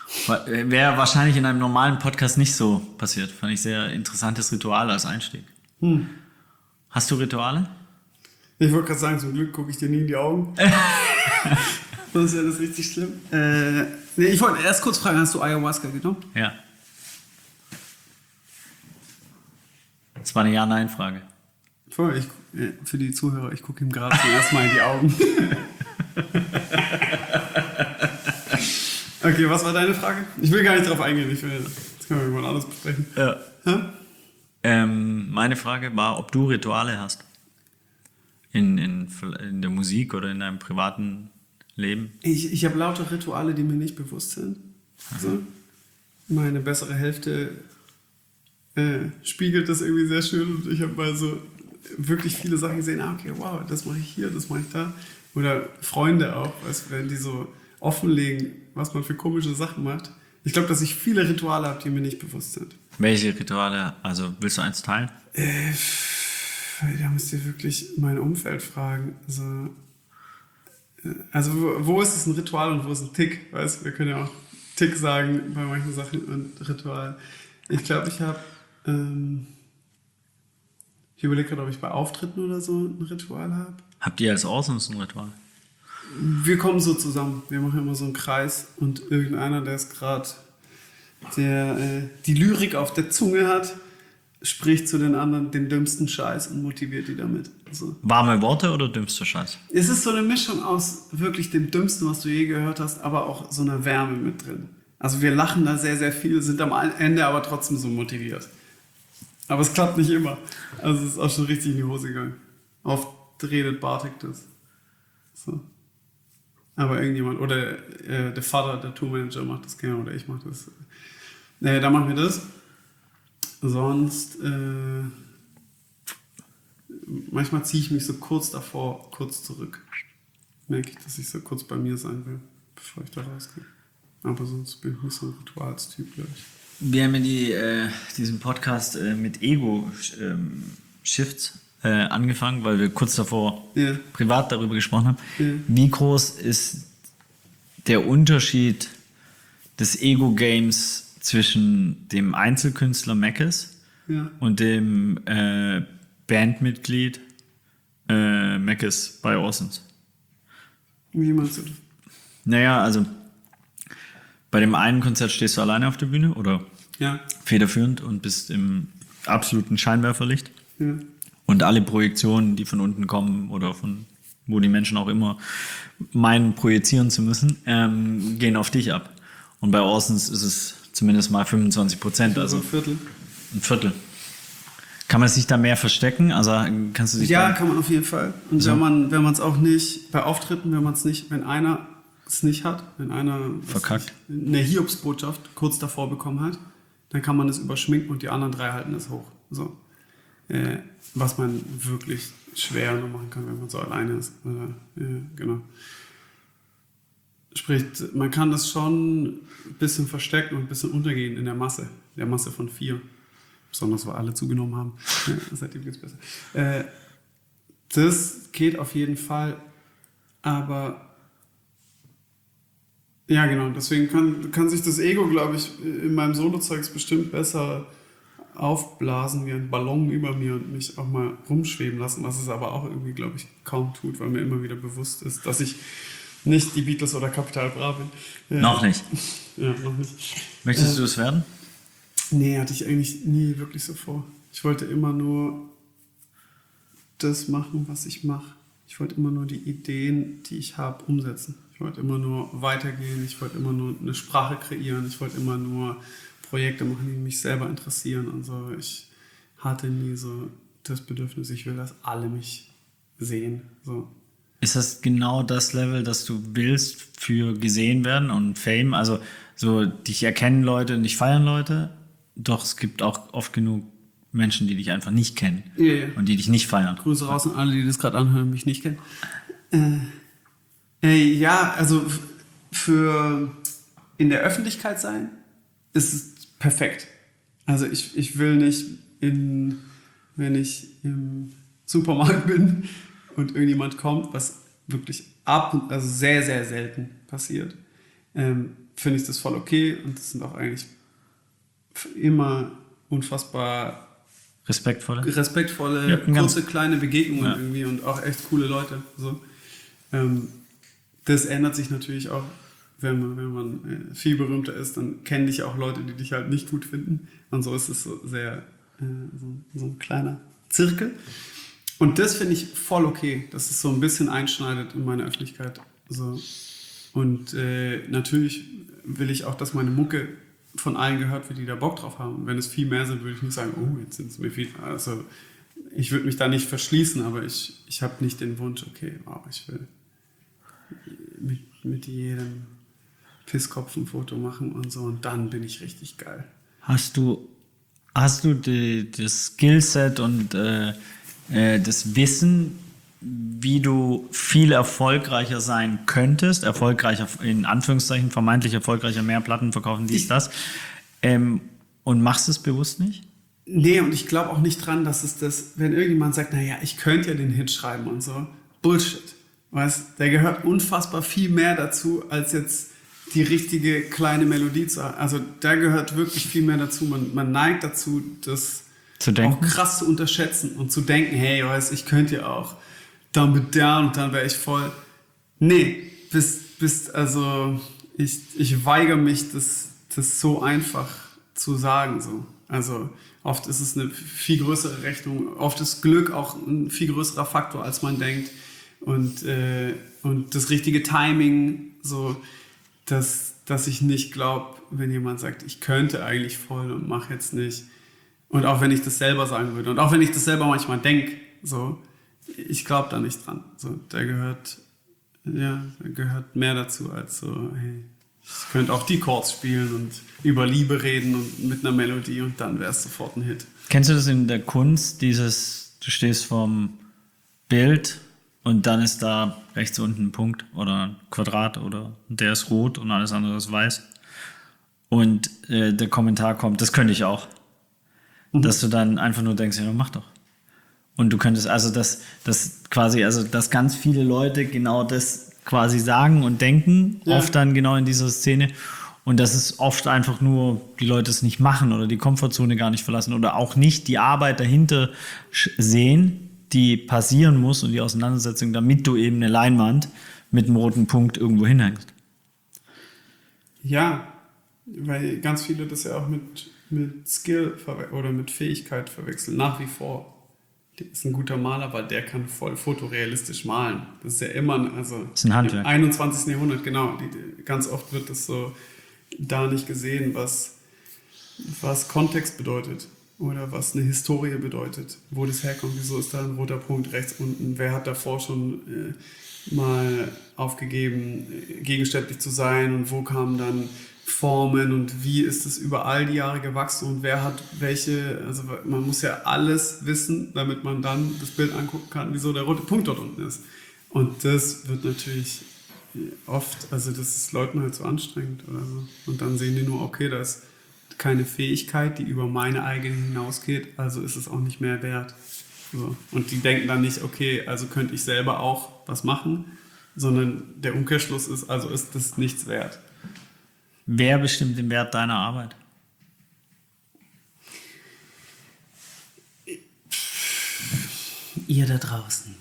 Wäre wahrscheinlich in einem normalen Podcast nicht so passiert. Fand ich sehr interessantes Ritual als Einstieg. Hm. Hast du Rituale? Ich wollte gerade sagen, zum Glück gucke ich dir nie in die Augen. Sonst wäre das richtig schlimm. Äh, nee, ich wollte erst kurz fragen, hast du Ayahuasca genommen? Ja. Das war eine Ja-Nein-Frage. Voll, ich, für die Zuhörer, ich gucke ihm gerade zum ersten Mal in die Augen. Okay, was war deine Frage? Ich will gar nicht drauf eingehen, ich will, das können wir irgendwann alles besprechen. Ja. Ähm, meine Frage war, ob du Rituale hast. In, in, in der Musik oder in deinem privaten Leben. Ich, ich habe lauter Rituale, die mir nicht bewusst sind. Also, meine bessere Hälfte äh, spiegelt das irgendwie sehr schön und ich habe mal so wirklich viele Sachen gesehen, ah, okay, wow, das mache ich hier, das mache ich da. Oder Freunde auch, weißt, wenn die so offenlegen, was man für komische Sachen macht. Ich glaube, dass ich viele Rituale habe, die mir nicht bewusst sind. Welche Rituale? Also willst du eins teilen? Äh, da müsst ihr wirklich mein Umfeld fragen. Also, also wo, wo ist es ein Ritual und wo ist ein Tick? Weißt, wir können ja auch Tick sagen bei manchen Sachen und Ritual. Ich glaube, ich habe ähm, ich überlege gerade, ob ich bei Auftritten oder so ein Ritual habe. Habt ihr als Orsons ein Ritual? Wir kommen so zusammen. Wir machen immer so einen Kreis und irgendeiner, der ist gerade, der äh, die Lyrik auf der Zunge hat, spricht zu den anderen den dümmsten Scheiß und motiviert die damit. Also, warme Worte oder dümmster Scheiß? es ist so eine Mischung aus wirklich dem Dümmsten, was du je gehört hast, aber auch so einer Wärme mit drin. Also wir lachen da sehr, sehr viel, sind am Ende aber trotzdem so motiviert. Aber es klappt nicht immer. Also es ist auch schon richtig in die Hose gegangen. Oft redet Bartek das. So. Aber irgendjemand, oder äh, der Vater, der Tourmanager macht das gerne, oder ich mache das. Äh, da machen wir das. Sonst, äh, manchmal ziehe ich mich so kurz davor, kurz zurück. Merke ich, dass ich so kurz bei mir sein will, bevor ich da rausgehe. Aber sonst bin ich nicht so ein Ritualstyp, glaube ich. Wir haben ja die, äh, diesen Podcast äh, mit Ego-Shifts äh, angefangen, weil wir kurz davor yeah. privat darüber gesprochen haben. Yeah. Wie groß ist der Unterschied des Ego-Games zwischen dem Einzelkünstler Mackes Ja. und dem äh, Bandmitglied äh, Mackes bei Orsons? Wie meinst du das? Naja, also bei dem einen Konzert stehst du alleine auf der Bühne oder Ja. federführend und bist im absoluten Scheinwerferlicht. Ja. Und alle Projektionen, die von unten kommen oder von wo die Menschen auch immer meinen, projizieren zu müssen, ähm, gehen auf dich ab. Und bei Orsons ist es zumindest mal fünfundzwanzig Prozent, also ein Viertel. ein Viertel. Kann man sich da mehr verstecken? Also kannst du dich Ja, da kann man auf jeden Fall. Und So. wenn man wenn man es auch nicht, bei Auftritten, wenn man es nicht, wenn einer es nicht hat, wenn einer was Verkackt. ich, eine Hiobsbotschaft kurz davor bekommen hat, dann kann man es überschminken und die anderen drei halten es hoch. So. Äh, was man wirklich schwer nur machen kann, wenn man so alleine ist. Oder, äh, genau. Sprich, man kann das schon ein bisschen verstecken und ein bisschen untergehen in der Masse, der Masse von vier. Besonders, weil alle zugenommen haben. Ja, seitdem geht's besser. Äh, das geht auf jeden Fall, aber ja, genau, deswegen kann, kann sich das Ego, glaube ich, in meinem Solo-Zeugs bestimmt besser aufblasen wie ein Ballon über mir und mich auch mal rumschweben lassen, was es aber auch irgendwie, glaube ich, kaum tut, weil mir immer wieder bewusst ist, dass ich nicht die Beatles oder Capital Bra bin. Ja. noch nicht? Ja, noch nicht. Möchtest Äh, du es werden? Nee, hatte ich eigentlich nie wirklich so vor. Ich wollte immer nur das machen, was ich mache. Ich wollte immer nur die Ideen, die ich habe, umsetzen. Ich wollte immer nur weitergehen. Ich wollte immer nur eine Sprache kreieren. Ich wollte immer nur Projekte machen, die mich selber interessieren und so. Ich hatte nie so das Bedürfnis, ich will, dass alle mich sehen. So. Ist das genau das Level, das du willst für gesehen werden und Fame? Also so dich erkennen Leute und dich feiern Leute? Doch es gibt auch oft genug Menschen, die dich einfach nicht kennen Ja, ja. und die dich nicht feiern. Grüße raus an alle, die das gerade anhören und mich nicht kennen. Äh, äh, ja, also f- für in der Öffentlichkeit sein ist es perfekt. Also ich, ich will nicht, in, wenn ich im Supermarkt bin und irgendjemand kommt, was wirklich ab und also sehr, sehr selten passiert, ähm, finde ich das voll okay und das sind auch eigentlich immer unfassbar Respektvolle. respektvolle, Ja, ganz- kurze, kleine Begegnungen Ja. irgendwie und auch echt coole Leute. So. Ähm, das ändert sich natürlich auch, wenn man, wenn man äh, viel berühmter ist, dann kennen dich auch Leute, die dich halt nicht gut finden. Und so ist es so sehr äh, so, so ein kleiner Zirkel. Und das finde ich voll okay, dass es so ein bisschen einschneidet in meine Öffentlichkeit. So. Und äh, natürlich will ich auch, dass meine Mucke von allen gehört wird, die da Bock drauf haben. Und wenn es viel mehr sind, würde ich nicht sagen, oh, jetzt sind es mir viel. Also ich würde mich da nicht verschließen, aber ich, ich habe nicht den Wunsch, okay, wow, ich will mit, mit jedem Pisskopf ein Foto machen und so und dann bin ich richtig geil. Hast du, hast du die, das Skillset und äh, äh, das Wissen, wie du viel erfolgreicher sein könntest, erfolgreicher, in Anführungszeichen, vermeintlich erfolgreicher, mehr Platten verkaufen, dies, das, ähm, und machst es bewusst nicht? Nee, und ich glaube auch nicht dran, dass es das, wenn irgendjemand sagt, naja, ich könnte ja den Hit schreiben und so, Bullshit. Weißt, da gehört unfassbar viel mehr dazu, als jetzt die richtige kleine Melodie zu haben. Also da gehört wirklich viel mehr dazu. Man, man neigt dazu, das Zu denken? auch krass zu unterschätzen und zu denken, hey, weißt, ich könnte ja auch down with down und dann wäre ich voll. Nee, bist, bist, also ich, ich weigere mich, das, das so einfach zu sagen. So. Also oft ist es eine viel größere Rechnung, oft ist Glück auch ein viel größerer Faktor, als man denkt. Und, äh, und das richtige Timing, so, dass, dass ich nicht glaube, wenn jemand sagt, ich könnte eigentlich voll und mache jetzt nicht. Und auch wenn ich das selber sagen würde und auch wenn ich das selber manchmal denke, so, ich glaube da nicht dran. So, da gehört, ja, da gehört mehr dazu als so, hey, ich könnte auch die Chords spielen und über Liebe reden und mit einer Melodie und dann wäre es sofort ein Hit. Kennst du das in der Kunst, dieses, du stehst vorm Bild und dann ist da rechts unten ein Punkt oder ein Quadrat oder der ist rot und alles andere ist weiß. Und äh, der Kommentar kommt, das könnte ich auch. Mhm. Dass du dann einfach nur denkst, ja, mach doch. Und du könntest, also das, das quasi, also dass ganz viele Leute genau das quasi sagen und denken, ja. Oft dann genau in dieser Szene. Und dass es oft einfach nur die Leute es nicht machen oder die Komfortzone gar nicht verlassen oder auch nicht die Arbeit dahinter sehen, die passieren muss und die Auseinandersetzung, damit du eben eine Leinwand mit einem roten Punkt irgendwo hinhängst. Ja, weil ganz viele das ja auch mit, mit Skill oder mit Fähigkeit verwechseln, nach wie vor. Der ist ein guter Maler, weil der kann voll fotorealistisch malen. Das ist ja immer, also das ist ein Handwerk. Im einundzwanzigsten Jahrhundert, genau. Die, die, ganz oft wird das so da nicht gesehen, was, was Kontext bedeutet oder was eine Historie bedeutet, wo das herkommt, wieso ist da ein roter Punkt rechts unten, wer hat davor schon äh, mal aufgegeben, gegenständlich zu sein und wo kamen dann Formen und wie ist es über all die Jahre gewachsen und wer hat welche, also man muss ja alles wissen, damit man dann das Bild angucken kann, wieso der rote Punkt dort unten ist. Und das wird natürlich oft, also das ist Leuten halt so anstrengend oder so. Und dann sehen die nur, okay, da ist keine Fähigkeit, die über meine eigene hinausgeht, also ist es auch nicht mehr wert. So. Und die denken dann nicht, okay, also könnte ich selber auch was machen, sondern der Umkehrschluss ist, also ist das nichts wert. Wer bestimmt den Wert deiner Arbeit? Ihr da draußen.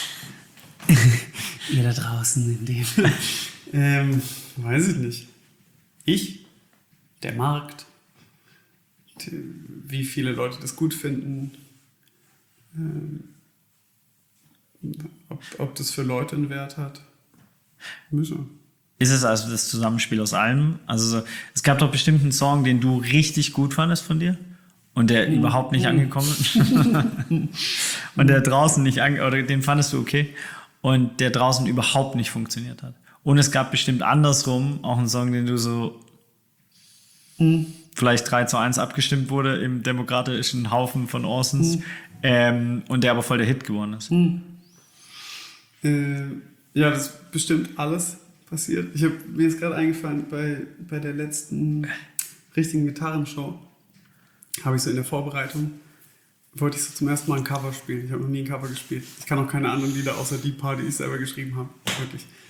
Ihr da draußen in dem. ähm, weiß ich nicht. Ich? Der Markt? Die, wie viele Leute das gut finden? Ähm, ob, ob das für Leute einen Wert hat? Müssen. Ist es also das Zusammenspiel aus allem? Also so, es gab doch bestimmt einen Song, den du richtig gut fandest von dir und der mm. überhaupt nicht mm. angekommen ist. Und der draußen nicht ange- oder den fandest du okay und der draußen überhaupt nicht funktioniert hat. Und es gab bestimmt andersrum auch einen Song, den du so mm. vielleicht drei zu eins abgestimmt wurde im demokratischen Haufen von Orsons mm. ähm, und der aber voll der Hit geworden ist. Mm. Äh, ja, das ist bestimmt alles passiert. Ich hab, mir ist gerade eingefallen, bei, bei der letzten richtigen Gitarrenshow habe ich so in der Vorbereitung, wollte ich so zum ersten Mal ein Cover spielen. Ich habe noch nie ein Cover gespielt. Ich kann auch keine anderen Lieder außer die paar, die ich selber geschrieben habe. Wirklich.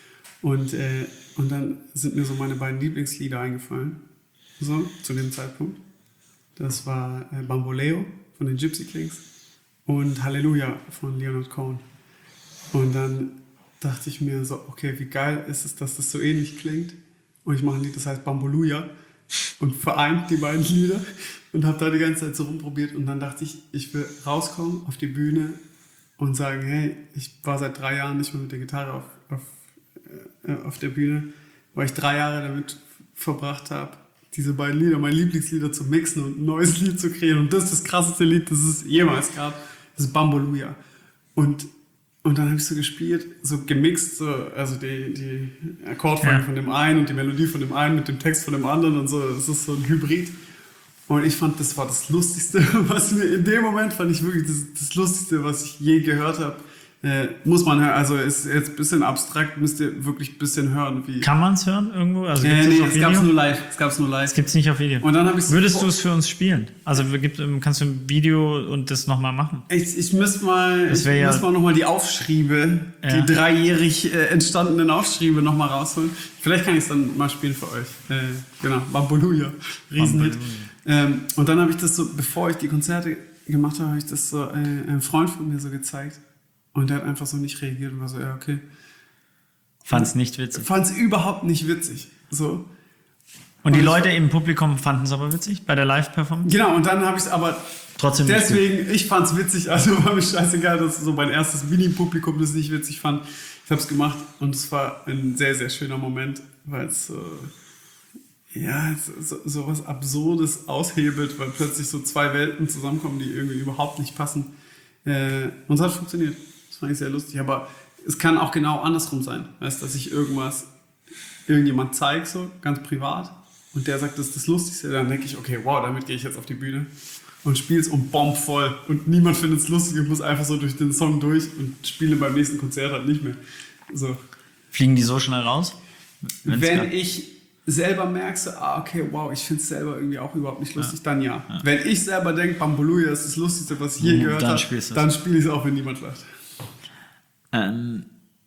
Und, äh, und dann sind mir so meine beiden Lieblingslieder eingefallen, so zu dem Zeitpunkt. Das war äh, Bamboleo von den Gypsy Kings und Halleluja von Leonard Cohen. Und dann dachte ich mir so, okay, wie geil ist es, dass das so ähnlich klingt. Und ich mache ein Lied, das heißt Bamboluja und vereint die beiden Lieder und habe da die ganze Zeit so rumprobiert. Und dann dachte ich, ich will rauskommen auf die Bühne und sagen, hey, ich war seit drei Jahren nicht mehr mit der Gitarre auf, auf, äh, auf der Bühne, weil ich drei Jahre damit verbracht habe, diese beiden Lieder, meine Lieblingslieder zu mixen und ein neues Lied zu kreieren. Und das ist das krasseste Lied, das es jemals gab. Das ist Bamboluja. Und, und dann habe ich so gespielt, so gemixt, so, also die, die Akkordfolge Ja. von dem einen und die Melodie von dem einen mit dem Text von dem anderen und so. Das ist so ein Hybrid. Und ich fand, das war das Lustigste, was mir in dem Moment fand ich wirklich das, das Lustigste, was ich je gehört habe. Äh, muss man hören, also ist jetzt ein bisschen abstrakt, müsst ihr wirklich ein bisschen hören, wie. Kann man es hören irgendwo? Also Äh, gibt's nee, das auf es Video? gab's nur live. Es gab's nur live. Es gibt es nicht auf Video. Und dann habe ich Würdest du es für uns spielen? Also gibt, kannst du ein Video und das nochmal machen? Ich, ich müsste mal, Das ich wär ja- müsst mal nochmal die Aufschriebe, Ja. die dreijährig äh, entstandenen Aufschriebe nochmal rausholen. Vielleicht kann ich es dann mal spielen für euch. Äh, genau, Bamboluja, Riesenhit. Ähm, und dann habe ich das so, bevor ich die Konzerte gemacht habe, habe ich das so äh, einem Freund von mir so gezeigt. Und der hat einfach so nicht reagiert und war so, ja, okay. Fand es nicht witzig. Fand es überhaupt nicht witzig. So. Und die Und ich- Leute im Publikum fanden es aber witzig bei der Live-Performance? Genau, und dann habe ich es aber Trotzdem nicht deswegen, ich fand es witzig, also war mir scheißegal, dass so mein erstes Mini-Publikum das nicht witzig fand. Ich habe es gemacht und es war ein sehr, sehr schöner Moment, weil es so, ja, so, so was Absurdes aushebelt, weil plötzlich so zwei Welten zusammenkommen, die irgendwie überhaupt nicht passen. Äh, und es hat funktioniert. Das fand ich sehr lustig, aber es kann auch genau andersrum sein, weißt, dass ich irgendwas irgendjemand zeige, so ganz privat, und der sagt, das ist das Lustigste, dann denke ich, okay, wow, damit gehe ich jetzt auf die Bühne und spiele es und bomb voll und niemand findet es lustig und muss einfach so durch den Song durch und spiele beim nächsten Konzert halt nicht mehr. So. Fliegen die so schnell raus? Wenn's Wenn kann. ich selber merke, so, ah, okay, wow, ich finde es selber irgendwie auch überhaupt nicht lustig, dann ja. Wenn ich selber denke, Bamboluja ist das Lustigste, was ich je Mhm, gehört dann habe, spielst du's. dann spiele ich es auch, wenn niemand lacht. Ähm,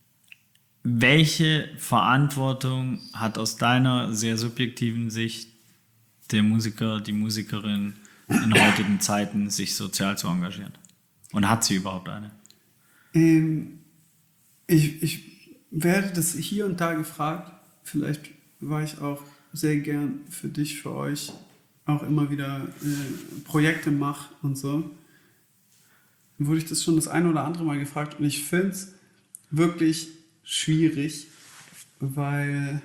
welche Verantwortung hat aus deiner sehr subjektiven Sicht der Musiker, die Musikerin in heutigen Zeiten, sich sozial zu engagieren? Und hat sie überhaupt eine? Ähm, ich, ich werde das hier und da gefragt. Vielleicht war ich auch sehr gern für dich, für euch auch immer wieder äh, Projekte mache und so. Wurde ich das schon das eine oder andere Mal gefragt und ich finde es wirklich schwierig, weil,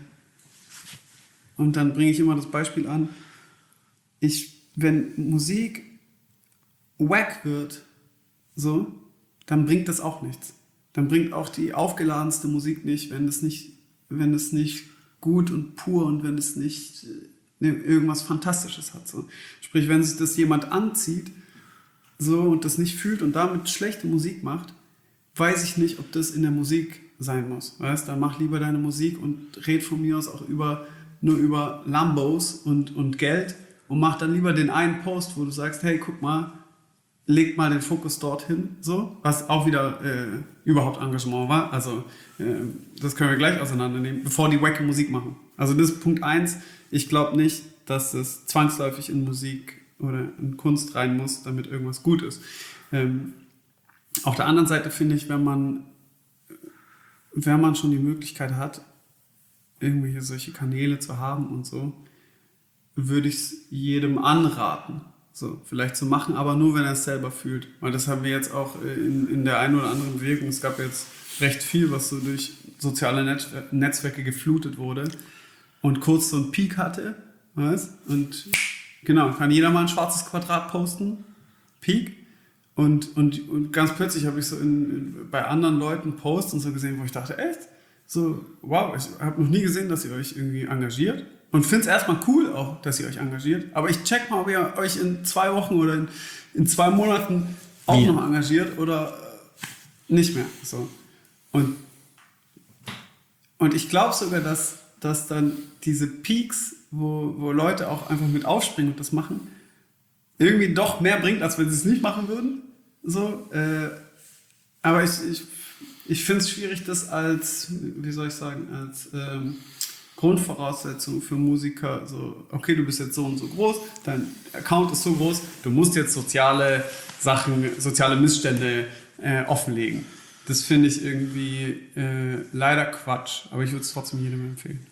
und dann bringe ich immer das Beispiel an, ich, wenn Musik wack wird, so, dann bringt das auch nichts. Dann bringt auch die aufgeladenste Musik nicht, wenn es nicht, wenn es nicht gut und pur und wenn es nicht äh, irgendwas Fantastisches hat. So. Sprich, wenn sich das jemand anzieht so, und das nicht fühlt und damit schlechte Musik macht, weiß ich nicht, ob das in der Musik sein muss. Weißt? Dann mach lieber deine Musik und red von mir aus auch über, nur über Lambos und, und Geld und mach dann lieber den einen Post, wo du sagst, hey, guck mal, legt mal den Fokus dorthin, so, was auch wieder äh, überhaupt Engagement war. Also äh, das können wir gleich auseinandernehmen, bevor die wacke Musik machen. Also das ist Punkt eins. Ich glaube nicht, dass es zwangsläufig in Musik oder in Kunst rein muss, damit irgendwas gut ist. Ähm, auf der anderen Seite finde ich, wenn man, wenn man schon die Möglichkeit hat, irgendwelche solche Kanäle zu haben und so, würde ich es jedem anraten, so vielleicht zu machen, aber nur, wenn er es selber fühlt. Weil das haben wir jetzt auch in, in der einen oder anderen Bewegung. Es gab jetzt recht viel, was so durch soziale Netz, Netzwerke geflutet wurde und kurz so einen Peak hatte. Weißt? Und genau, kann jeder mal ein schwarzes Quadrat posten. Peak. Und, und, und ganz plötzlich habe ich so in, in, bei anderen Leuten Posts und so gesehen, wo ich dachte, echt? So, wow, ich habe noch nie gesehen, dass ihr euch irgendwie engagiert. Und finde es erstmal cool auch, dass ihr euch engagiert. Aber ich check mal, ob ihr euch in zwei Wochen oder in, in zwei Monaten auch Wie? noch engagiert oder äh, nicht mehr. So. Und, und ich glaube sogar, dass, dass dann diese Peaks, wo, wo Leute auch einfach mit aufspringen und das machen, irgendwie doch mehr bringt, als wenn sie es nicht machen würden. So, äh, aber ich, ich, ich finde es schwierig, das als, wie soll ich sagen, als ähm, Grundvoraussetzung für Musiker, so, okay, du bist jetzt so und so groß, dein Account ist so groß, du musst jetzt soziale Sachen, soziale Missstände äh, offenlegen. Das finde ich irgendwie äh, leider Quatsch, aber ich würde es trotzdem jedem empfehlen.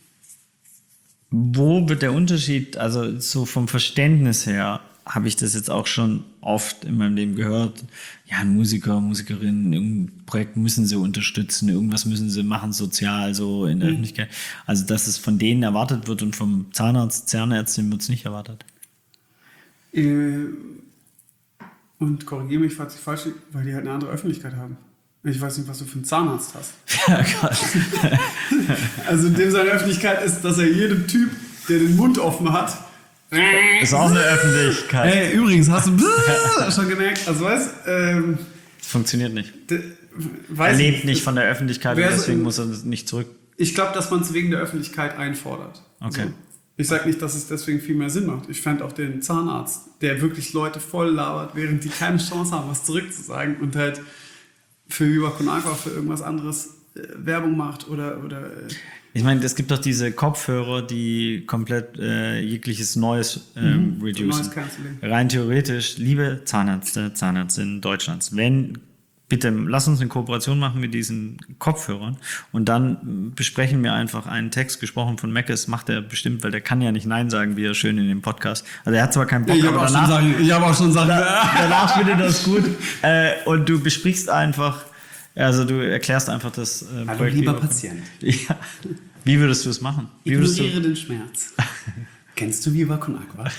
Wo wird der Unterschied, also so vom Verständnis her, habe ich das jetzt auch schon oft in meinem Leben gehört. Ja, ein Musiker, Musikerin, irgendein Projekt müssen sie unterstützen, irgendwas müssen sie machen, sozial, so in der mhm. Öffentlichkeit. Also, dass es von denen erwartet wird und vom Zahnarzt, Zahnärztin wird es nicht erwartet. Äh, und korrigiere mich, falls ich falsch liege, weil die halt eine andere Öffentlichkeit haben. Ich weiß nicht, was du für einen Zahnarzt hast. Ja, krass. Also in dem seine Öffentlichkeit ist, dass er jedem Typ, der den Mund offen hat, ist auch eine Öffentlichkeit. Hey, übrigens, hast du schon gemerkt? Also weißt ähm, das funktioniert nicht. De, er lebt nicht von der Öffentlichkeit und deswegen so, muss er nicht zurück. Ich glaube, dass man es wegen der Öffentlichkeit einfordert. Okay. So. Ich sage nicht, dass es deswegen viel mehr Sinn macht. Ich fände auch den Zahnarzt, der wirklich Leute voll labert, während die keine Chance haben, was zurückzusagen und halt für Viva Con Agua, für irgendwas anderes äh, Werbung macht oder... oder äh, ich meine, es gibt doch diese Kopfhörer, die komplett äh, jegliches Neues ähm, mhm, reducen. Rein theoretisch, liebe Zahnärzte, Zahnärztinnen Deutschlands, wenn, bitte lass uns eine Kooperation machen mit diesen Kopfhörern und dann besprechen wir einfach einen Text, gesprochen von Meckes, macht er bestimmt, weil der kann ja nicht Nein sagen, wie er schön in dem Podcast. Also er hat zwar keinen Bock, ich aber danach... Sagen, ich habe auch schon Sachen... Da, danach findet das gut. äh, und du besprichst einfach, also du erklärst einfach das äh, Hallo, lieber Patient. Ja. Wie würdest du es machen? Wie Ignoriere den Schmerz. Kennst du Viva Con Agua?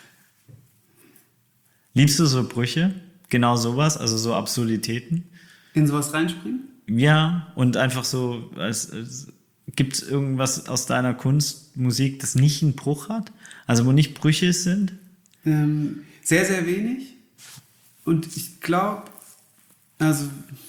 Liebst du so Brüche? Genau sowas, also so Absurditäten? In sowas reinspringen? Ja, und einfach so, als, als, gibt es irgendwas aus deiner Kunst, Musik, das nicht einen Bruch hat? Also wo nicht Brüche sind? Ähm, sehr, sehr wenig. Und ich glaube, also...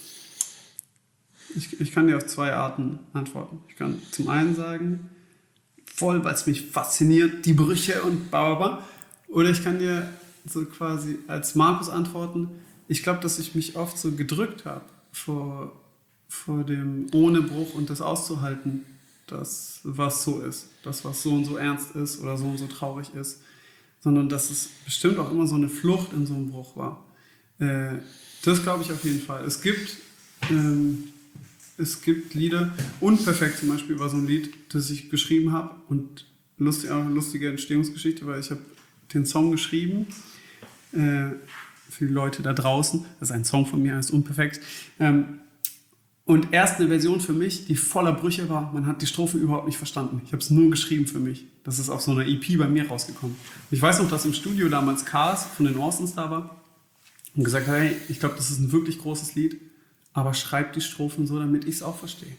Ich, ich kann dir auf zwei Arten antworten. Ich kann zum einen sagen, voll, weil es mich fasziniert, die Brüche und bla bla bla. Oder ich kann dir so quasi als Markus antworten, ich glaube, dass ich mich oft so gedrückt habe vor, vor dem ohne Bruch und das auszuhalten, das, was so ist. Das, was so und so ernst ist oder so und so traurig ist. Sondern dass es bestimmt auch immer so eine Flucht in so einem Bruch war. Äh, das glaube ich auf jeden Fall. Es gibt... Ähm, Es gibt Lieder, Unperfekt zum Beispiel war so ein Lied, das ich geschrieben habe und lustig, auch eine lustige Entstehungsgeschichte, weil ich habe den Song geschrieben äh, für die Leute da draußen. Das ist ein Song von mir, heißt Unperfekt. Ähm, und erst eine Version für mich, die voller Brüche war. Man hat die Strophen überhaupt nicht verstanden. Ich habe es nur geschrieben für mich. Das ist auf so einer E P bei mir rausgekommen. Ich weiß noch, dass im Studio damals Cars von den Orsons da war und gesagt hat, hey, ich glaube, das ist ein wirklich großes Lied. Aber schreib die Strophen so, damit ich es auch verstehe.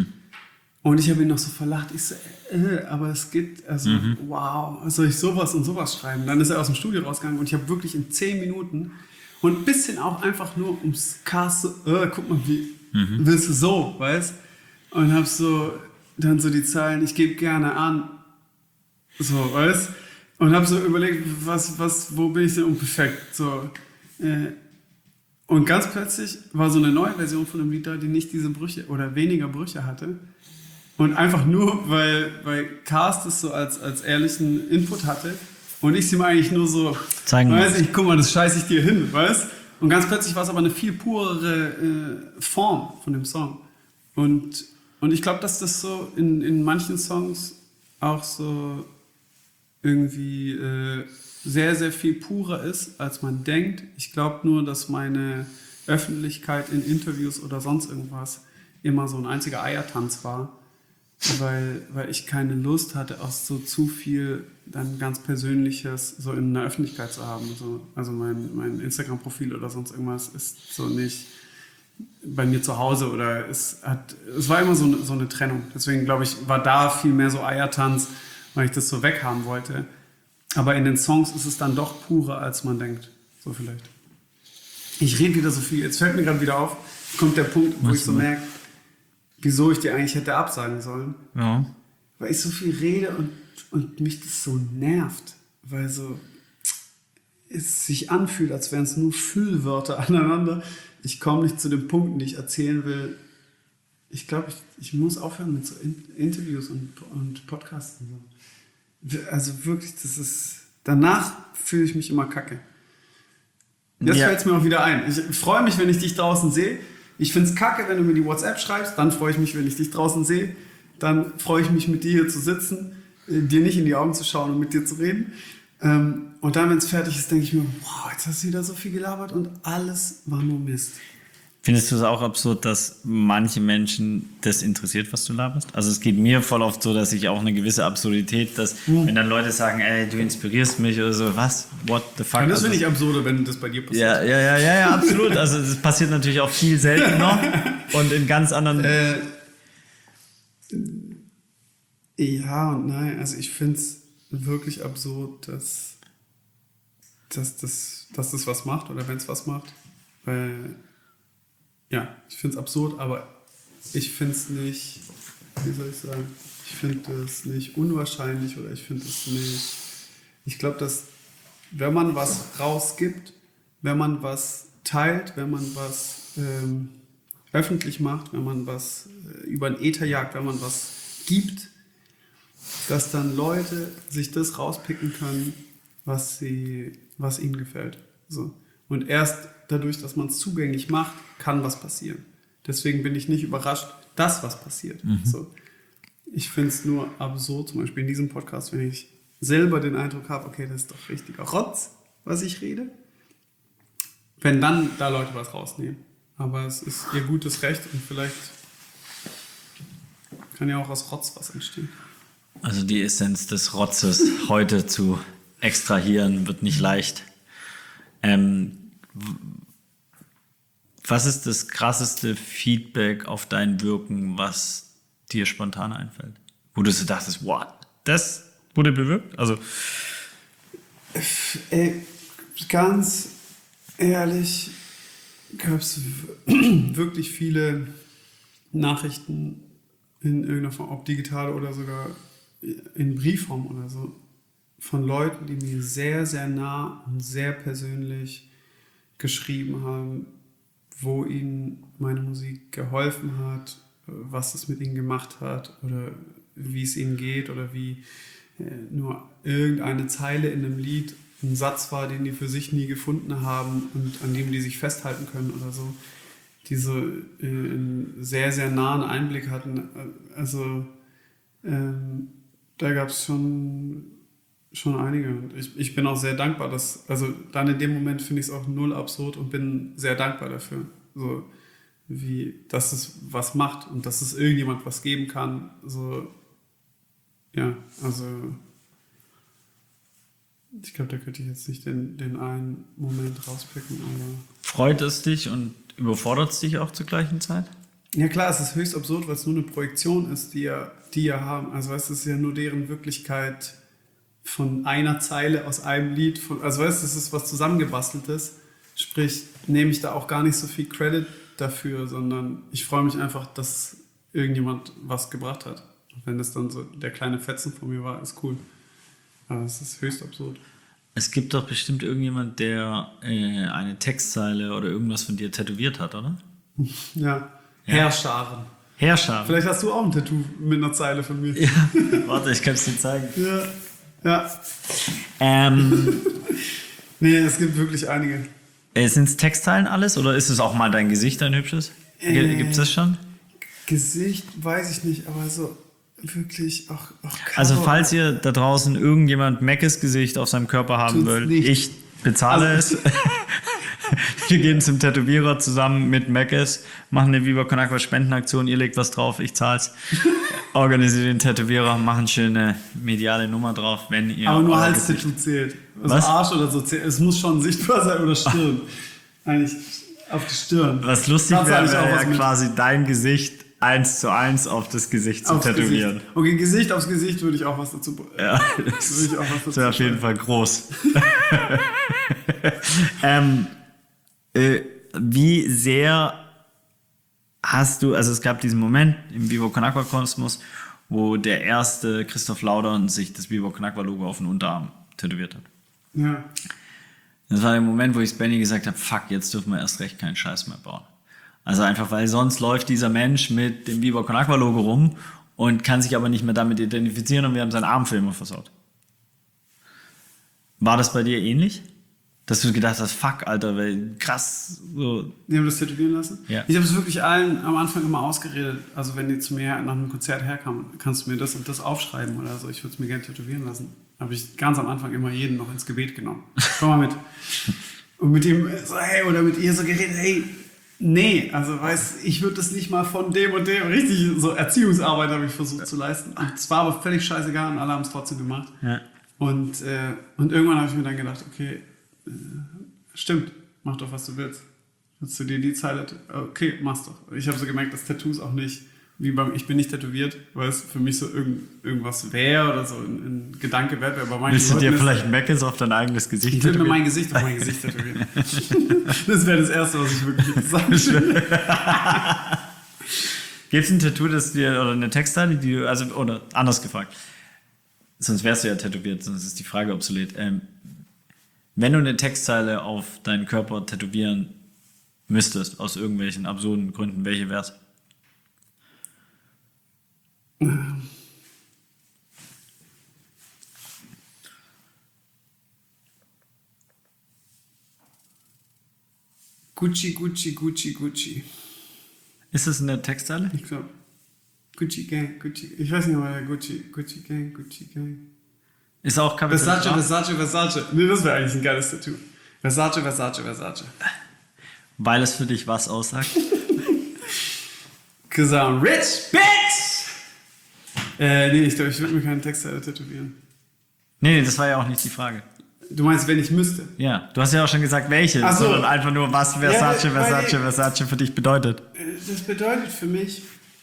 Und ich habe ihn noch so verlacht. Ich so, äh, aber es geht, also mhm. wow, soll ich sowas und sowas schreiben? Dann ist er aus dem Studio rausgegangen und ich habe wirklich in zehn Minuten und ein bisschen auch einfach nur ums Cast so, äh, guck mal, wie mhm. willst du so, weißt? Und habe so, dann so die Zeilen, ich gebe gerne an, so, weißt? Und habe so überlegt, was, was, wo bin ich denn unperfekt? So, äh, Und ganz plötzlich war so eine neue Version von dem Lied da, die nicht diese Brüche oder weniger Brüche hatte. Und einfach nur, weil, weil Cast es so als, als ehrlichen Input hatte und ich es ihm eigentlich nur so, zeigen weiß ich, guck mal, das scheiße ich dir hin, weißt? Und ganz plötzlich war es aber eine viel purere äh, Form von dem Song. Und, und ich glaube, dass das so in, in manchen Songs auch so irgendwie... Äh, sehr, sehr viel purer ist, als man denkt. Ich glaube nur, dass meine Öffentlichkeit in Interviews oder sonst irgendwas immer so ein einziger Eiertanz war, weil, weil ich keine Lust hatte, auch so zu viel dann ganz Persönliches so in der Öffentlichkeit zu haben. So, also mein, mein Instagram-Profil oder sonst irgendwas ist so nicht bei mir zu Hause oder es hat, es war immer so eine, so eine Trennung. Deswegen glaube ich, war da viel mehr so Eiertanz, weil ich das so weghaben wollte. Aber in den Songs ist es dann doch purer, als man denkt. So vielleicht. Ich rede wieder so viel. Jetzt fällt mir gerade wieder auf, kommt der Punkt, wo Was ich so merke, wieso ich dir eigentlich hätte absagen sollen. Ja. Weil ich so viel rede und, und mich das so nervt. Weil so, es sich anfühlt, als wären es nur Füllwörter aneinander. Ich komme nicht zu den Punkten, die ich erzählen will. Ich glaube, ich, ich muss aufhören mit so In- Interviews und, und Podcasts. Und so. Also wirklich, das ist... Danach fühle ich mich immer kacke. Jetzt Ja. fällt es mir auch wieder ein. Ich freue mich, wenn ich dich draußen sehe. Ich finde es kacke, wenn du mir die WhatsApp schreibst. Dann freue ich mich, wenn ich dich draußen sehe. Dann freue ich mich, mit dir hier zu sitzen, äh, dir nicht in die Augen zu schauen und mit dir zu reden. Ähm, und dann, wenn es fertig ist, denke ich mir, wow, jetzt hast du wieder so viel gelabert und alles war nur Mist. Findest du es auch absurd, dass manche Menschen das interessiert, was du laberst? Also es geht mir voll oft so, dass ich auch eine gewisse Absurdität, dass Mhm. wenn dann Leute sagen, ey, du inspirierst mich oder so, was? What the fuck? Und das Also, finde ich absurder, wenn das bei dir passiert. ja, ja, ja, ja, ja, absolut. Also das passiert natürlich auch viel seltener und in ganz anderen... Äh, ja und nein. Also ich finde es wirklich absurd, dass, dass, das, dass das was macht oder wenn es was macht. Weil, ja, ich finde es absurd, aber ich finde es nicht, wie soll ich sagen, ich finde es nicht unwahrscheinlich oder ich finde es nicht, ich glaube, dass wenn man was rausgibt, wenn man was teilt, wenn man was ähm, öffentlich macht, wenn man was äh, über den Äther jagt, wenn man was gibt, dass dann Leute sich das rauspicken können, was, sie, was ihnen gefällt. So. Und erst dadurch, dass man es zugänglich macht, kann was passieren. Deswegen bin ich nicht überrascht, dass was passiert. Mhm. So. Ich finde es nur absurd, zum Beispiel in diesem Podcast, wenn ich selber den Eindruck habe, okay, das ist doch richtiger Rotz, was ich rede, wenn dann da Leute was rausnehmen. Aber es ist ihr gutes Recht und vielleicht kann ja auch aus Rotz was entstehen. Also die Essenz des Rotzes heute zu extrahieren, wird nicht leicht. Ähm, was ist das krasseste Feedback auf dein Wirken, was dir spontan einfällt? Wo du so dachtest, what? Das wurde bewirkt? Also Ey, ganz ehrlich, gab es wirklich viele Nachrichten in irgendeiner Form, ob digital oder sogar in Briefform oder so, von Leuten, die mir sehr, sehr nah und sehr persönlich geschrieben haben, wo ihnen meine Musik geholfen hat, was es mit ihnen gemacht hat oder wie es ihnen geht oder wie nur irgendeine Zeile in einem Lied ein Satz war, den die für sich nie gefunden haben und an dem die sich festhalten können oder so, die so einen sehr, sehr nahen Einblick hatten. Also ähm, da gab es schon, schon einige und ich, ich bin auch sehr dankbar, dass, also dann in dem Moment finde ich es auch null absurd und bin sehr dankbar dafür, so wie, dass es was macht und dass es irgendjemand was geben kann, so, ja, also ich glaube, da könnte ich jetzt nicht den, den einen Moment rauspicken, aber... freut es dich und überfordert es dich auch zur gleichen Zeit? Ja klar, es ist höchst absurd, weil es nur eine Projektion ist, die ja, die ja haben. Also weißt du, es ist ja nur deren Wirklichkeit von einer Zeile aus einem Lied. Von, also weißt du, es ist was Zusammengebasteltes. Sprich, nehme ich da auch gar nicht so viel Credit dafür, sondern ich freue mich einfach, dass irgendjemand was gebracht hat. Und wenn das dann so der kleine Fetzen von mir war, ist cool. Aber es ist höchst absurd. Es gibt doch bestimmt irgendjemand, der äh, eine Textzeile oder irgendwas von dir tätowiert hat, oder? Ja, Herrscharen. Herrscher. Vielleicht hast du auch ein Tattoo mit einer Zeile von mir. Ja, warte, ich kann es dir zeigen. Ja, ja. Ähm, Nee, es gibt wirklich einige. äh, sind es Textzeilen alles oder ist es auch mal dein Gesicht, ein hübsches? Äh. Gibt es das schon? Gesicht weiß ich nicht, aber so wirklich auch, auch Cover. Also falls ihr da draußen irgendjemand Meckes Gesicht auf seinem Körper haben Tut's wollt, nicht. ich bezahle Also- es. Wir gehen zum Tätowierer zusammen mit Meckes, machen eine Viva Con Agua Spendenaktion, ihr legt was drauf, ich zahl's. Organisiert den Tätowierer, machen schöne mediale Nummer drauf, wenn ihr... aber nur euer Halstattoo zählt. Also Was? Arsch oder so zählt. Es muss schon sichtbar sein oder Stirn. Eigentlich auf die Stirn. Was lustig Da zahle wäre, ich auch wäre was ja mit. quasi dein Gesicht eins zu eins auf das Gesicht zu Aufs tätowieren. Gesicht. Okay, Gesicht aufs Gesicht würde ich auch was dazu. Ja, Würde das ich auch was dazu wäre auf jeden Fall groß. ähm, äh, wie sehr hast du, also es gab diesen Moment im Viva Con Agua Kosmos, wo der erste Christoph Laudern sich das Viva Con Agua Logo auf den Unterarm tätowiert hat. Ja. Das war der Moment, wo ich Benny gesagt habe, fuck, jetzt dürfen wir erst recht keinen Scheiß mehr bauen. Also einfach, weil sonst läuft dieser Mensch mit dem Viva Con Aqua Logo rum und kann sich aber nicht mehr damit identifizieren und wir haben seinen Arm für immer versaut. War das bei dir ähnlich? Dass du gedacht hast, fuck, Alter, weil krass, so. Die haben das tätowieren lassen? Ja. Ich habe es wirklich allen am Anfang immer ausgeredet. Also wenn die zu mir nach einem Konzert herkamen, kannst du mir das und das aufschreiben oder so. Ich würde es mir gerne tätowieren lassen. Habe ich ganz am Anfang immer jeden noch ins Gebet genommen. Komm mal mit. Und mit ihm so, hey, oder mit ihr so geredet, hey, nee, also weißt, ich würde das nicht mal von dem und dem, richtig so Erziehungsarbeit habe ich versucht zu leisten. Und es war aber völlig scheißegal und alle haben es trotzdem gemacht. Ja. Und, äh, und irgendwann habe ich mir dann gedacht, okay, äh, stimmt, mach doch, was du willst. Willst du dir die Zeile, okay, mach's doch. Ich habe so gemerkt, dass Tattoos auch nicht, wie beim Ich bin nicht tätowiert, weil es für mich so irgend, irgendwas wäre oder so ein, ein Gedanke wert wäre. Bei manchen Willst du dir Leuten ist- vielleicht Meckes auf dein eigenes Gesicht Ich würde mir tätowieren? mein Gesicht auf mein Gesicht tätowieren. Das wäre das Erste, was ich wirklich sagen würde. Gibt es ein Tattoo, das dir, oder eine Textzeile, die du, also, oder anders gefragt, sonst wärst du ja tätowiert, sonst ist die Frage obsolet. Ähm, wenn du eine Textzeile auf deinen Körper tätowieren müsstest, aus irgendwelchen absurden Gründen, welche wär's? Gucci, Gucci, Gucci, Gucci. Ist das eine Textzeile? Ich glaube. Gucci Gang, Gucci. Ich weiß nicht, aber Gucci, Gucci Gang, Gucci Gang. Ist auch Kapital Versace, Bra? Versace, Versace. Nee, das wäre eigentlich ein geiles Tattoo. Versace, Versace, Versace. Weil es für dich was aussagt? Cause I'm rich, bitch! Äh, nee, ich glaube, ich würde mir keinen Textteil tätowieren. Nee, nee, das war ja auch nicht die Frage. Du meinst, wenn ich müsste? Ja, du hast ja auch schon gesagt, welche, Ach so. sondern einfach nur, was Versace, Ja, weil- Versace, Versace für dich bedeutet. Äh, Das bedeutet für mich,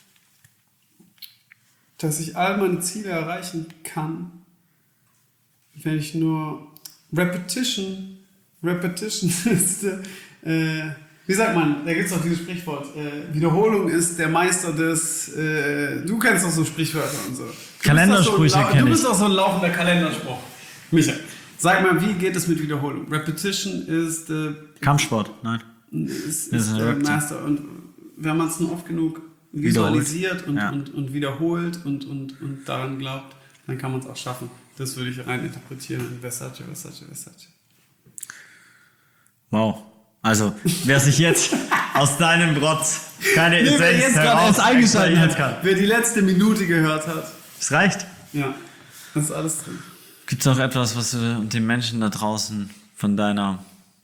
dass ich all meine Ziele erreichen kann, wenn ich nur Repetition, Repetition ist, äh, wie sagt man, da gibt es auch dieses Sprichwort, äh, Wiederholung ist der Meister des, äh, du kennst doch so Sprichwörter und so. Du bist Kalendersprüche doch so ein lau- kenn Du ich. bist doch so ein laufender Kalenderspruch. Micha, sag mal, wie geht es mit Wiederholung? Repetition ist, äh, Kampfsport, nein. ist, Das ist ist ein der Rap-Team. Master. Und wenn man es nur oft genug Wiederholt. visualisiert und, Ja. und, und wiederholt und, und, und daran glaubt, dann kann man es auch schaffen. Das würde ich rein interpretieren in Versace, Versace, Versace. Wow. Also, wer sich jetzt aus deinem Rotz keine Nee, wer Essenz jetzt gerade heraus erst eingeschaltet extrahieren hat, kann. wer die letzte Minute gehört hat, Es reicht. ja, das ist alles drin. Gibt es noch etwas, was du den Menschen da draußen von deiner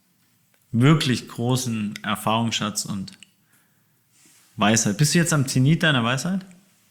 wirklich großen Erfahrungsschatz und Weisheit, bist du jetzt am Zenit deiner Weisheit?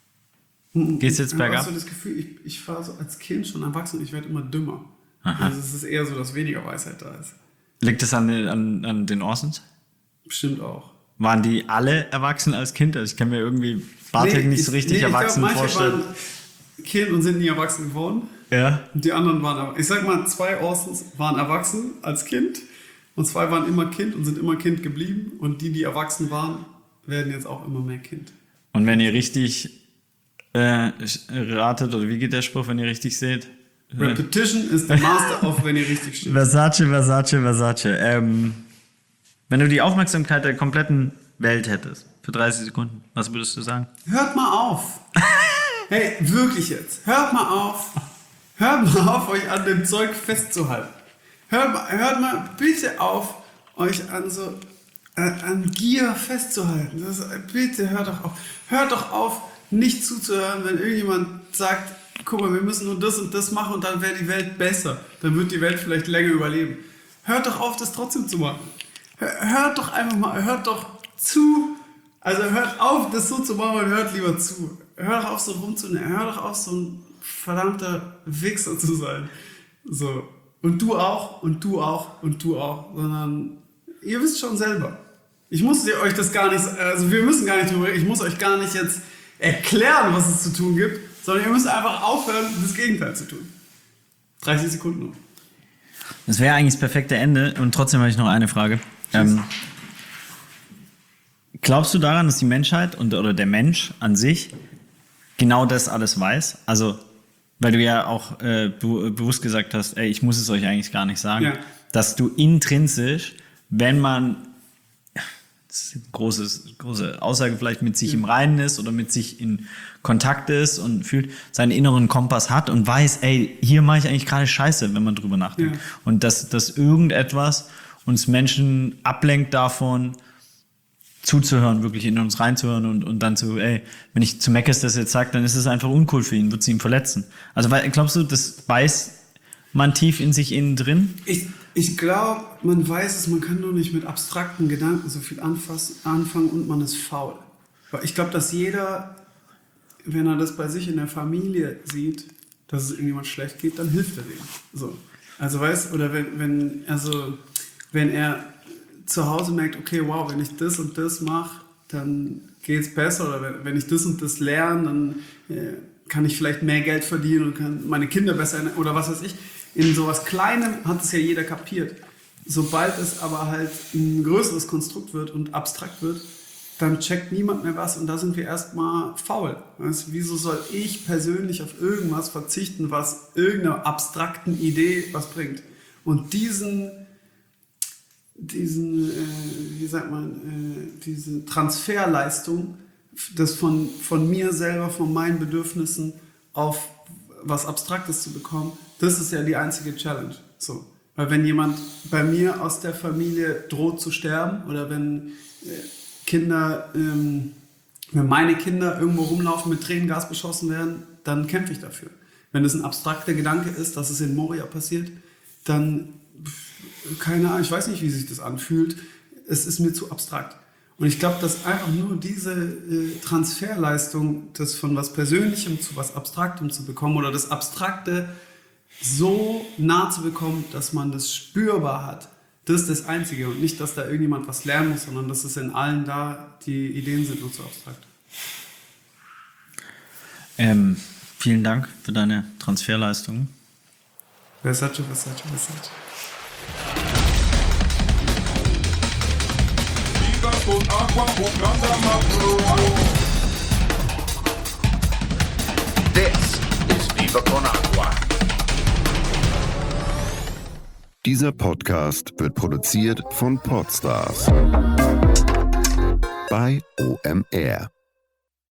Geht's jetzt Ich habe bergab? so das Gefühl, ich, ich war so als Kind schon erwachsen, ich werde immer dümmer. Aha. Also es ist eher so, dass weniger Weisheit da ist. Liegt es an, den- an, an den Orsons? Bestimmt auch. Waren die alle erwachsen als Kind? Also ich kann mir irgendwie Bartek Nee, nicht so ich- richtig nee, ich erwachsen glaub, manche vorstellen. waren Kind und sind nie erwachsen geworden. Ja. Und die anderen waren, aber- ich sag mal, zwei Orsons waren erwachsen als Kind und zwei waren immer Kind und sind immer Kind geblieben. Und die, die erwachsen waren, werden jetzt auch immer mehr Kind. Und wenn ihr richtig äh, ratet, oder wie geht der Spruch, wenn ihr richtig seht? Repetition ist der Master of, wenn ihr richtig steht. Versace, Versace, Versace. Ähm, wenn du die Aufmerksamkeit der kompletten Welt hättest, für dreißig Sekunden, was würdest du sagen? Hört mal auf. Hey, wirklich jetzt. Hört mal auf. Hört mal auf, euch an dem Zeug festzuhalten. Hört mal, hört mal bitte auf, euch an so äh, an Gier festzuhalten. Das, bitte hört doch auf. Hört doch auf, nicht zuzuhören, wenn irgendjemand sagt, guck mal, wir müssen nur das und das machen und dann wäre die Welt besser. Dann wird die Welt vielleicht länger überleben. Hört doch auf, das trotzdem zu machen. Hör- Hört doch einfach mal, hört doch zu. Also hört auf, das so zu machen und hört lieber zu. Hört doch auf, so rumzunehmen. Hört doch auf, so ein verdammter Wichser zu sein. So. Und du auch, und du auch, und du auch. Sondern ihr wisst schon selber. Ich muss dir euch das gar nicht, also wir müssen gar nicht drüber reden. Ich muss euch gar nicht jetzt erklären, was es zu tun gibt, sondern ihr müsst einfach aufhören, das Gegenteil zu tun. dreißig Sekunden noch. Das wäre eigentlich das perfekte Ende und trotzdem habe ich noch eine Frage. Ähm, glaubst du daran, dass die Menschheit und, oder der Mensch an sich genau das alles weiß? Also, weil du ja auch äh, be bewusst gesagt hast, ey, ich muss es euch eigentlich gar nicht sagen. Ja. dass du intrinsisch, wenn man, das ist eine große, große Aussage, vielleicht mit sich im Reinen ist oder mit sich in Kontakt ist und fühlt, seinen inneren Kompass hat und weiß, ey, hier mache ich eigentlich gerade Scheiße, wenn man drüber nachdenkt. Ja. Und dass, dass irgendetwas uns Menschen ablenkt davon, zuzuhören, wirklich in uns reinzuhören und, und dann zu, ey, wenn ich zu Meckes das jetzt sage, dann ist es einfach uncool für ihn, wird sie ihn verletzen. Also weil, glaubst du, das weiß man tief in sich innen drin? Ich, ich glaube, man weiß es, man kann nur nicht mit abstrakten Gedanken so viel anfassen, anfangen und man ist faul. Weil ich glaube, dass jeder, wenn er das bei sich in der Familie sieht, dass es irgendjemand schlecht geht, dann hilft er dem. So. Also weißt, oder wenn, wenn, also, wenn er zu Hause merkt, okay, wow, wenn ich das und das mache, dann geht es besser. Oder wenn, wenn ich das und das lerne, dann äh, kann ich vielleicht mehr Geld verdienen und kann meine Kinder besser, oder was weiß ich. In sowas Kleinem hat es ja jeder kapiert. Sobald es aber halt ein größeres Konstrukt wird und abstrakt wird, dann checkt niemand mehr was und da sind wir erstmal faul. Weißt, wieso soll ich persönlich auf irgendwas verzichten, was irgendeiner abstrakten Idee was bringt? Und diesen, diesen äh, wie sagt man, äh, diese Transferleistung, das von, von mir selber, von meinen Bedürfnissen auf was Abstraktes zu bekommen, das ist ja die einzige Challenge. So. Weil wenn jemand bei mir aus der Familie droht zu sterben oder wenn äh, Kinder, ähm, wenn meine Kinder irgendwo rumlaufen, mit Tränengas beschossen werden, dann kämpfe ich dafür. Wenn es ein abstrakter Gedanke ist, dass es in Moria passiert, dann, keine Ahnung, ich weiß nicht, wie sich das anfühlt. Es ist mir zu abstrakt. Und ich glaube, dass einfach nur diese äh, Transferleistung, das von was Persönlichem zu was Abstraktem zu bekommen oder das Abstrakte so nah zu bekommen, dass man das spürbar hat, das ist das Einzige. Und nicht, dass da irgendjemand was lernen muss, sondern dass es in allen da, die Ideen sind nur zu abstrakt. Ähm, vielen Dank für deine Transferleistung. Versace, Versace, Versace. This is Viva Con Agua. Dieser Podcast wird produziert von Podstars bei O M R.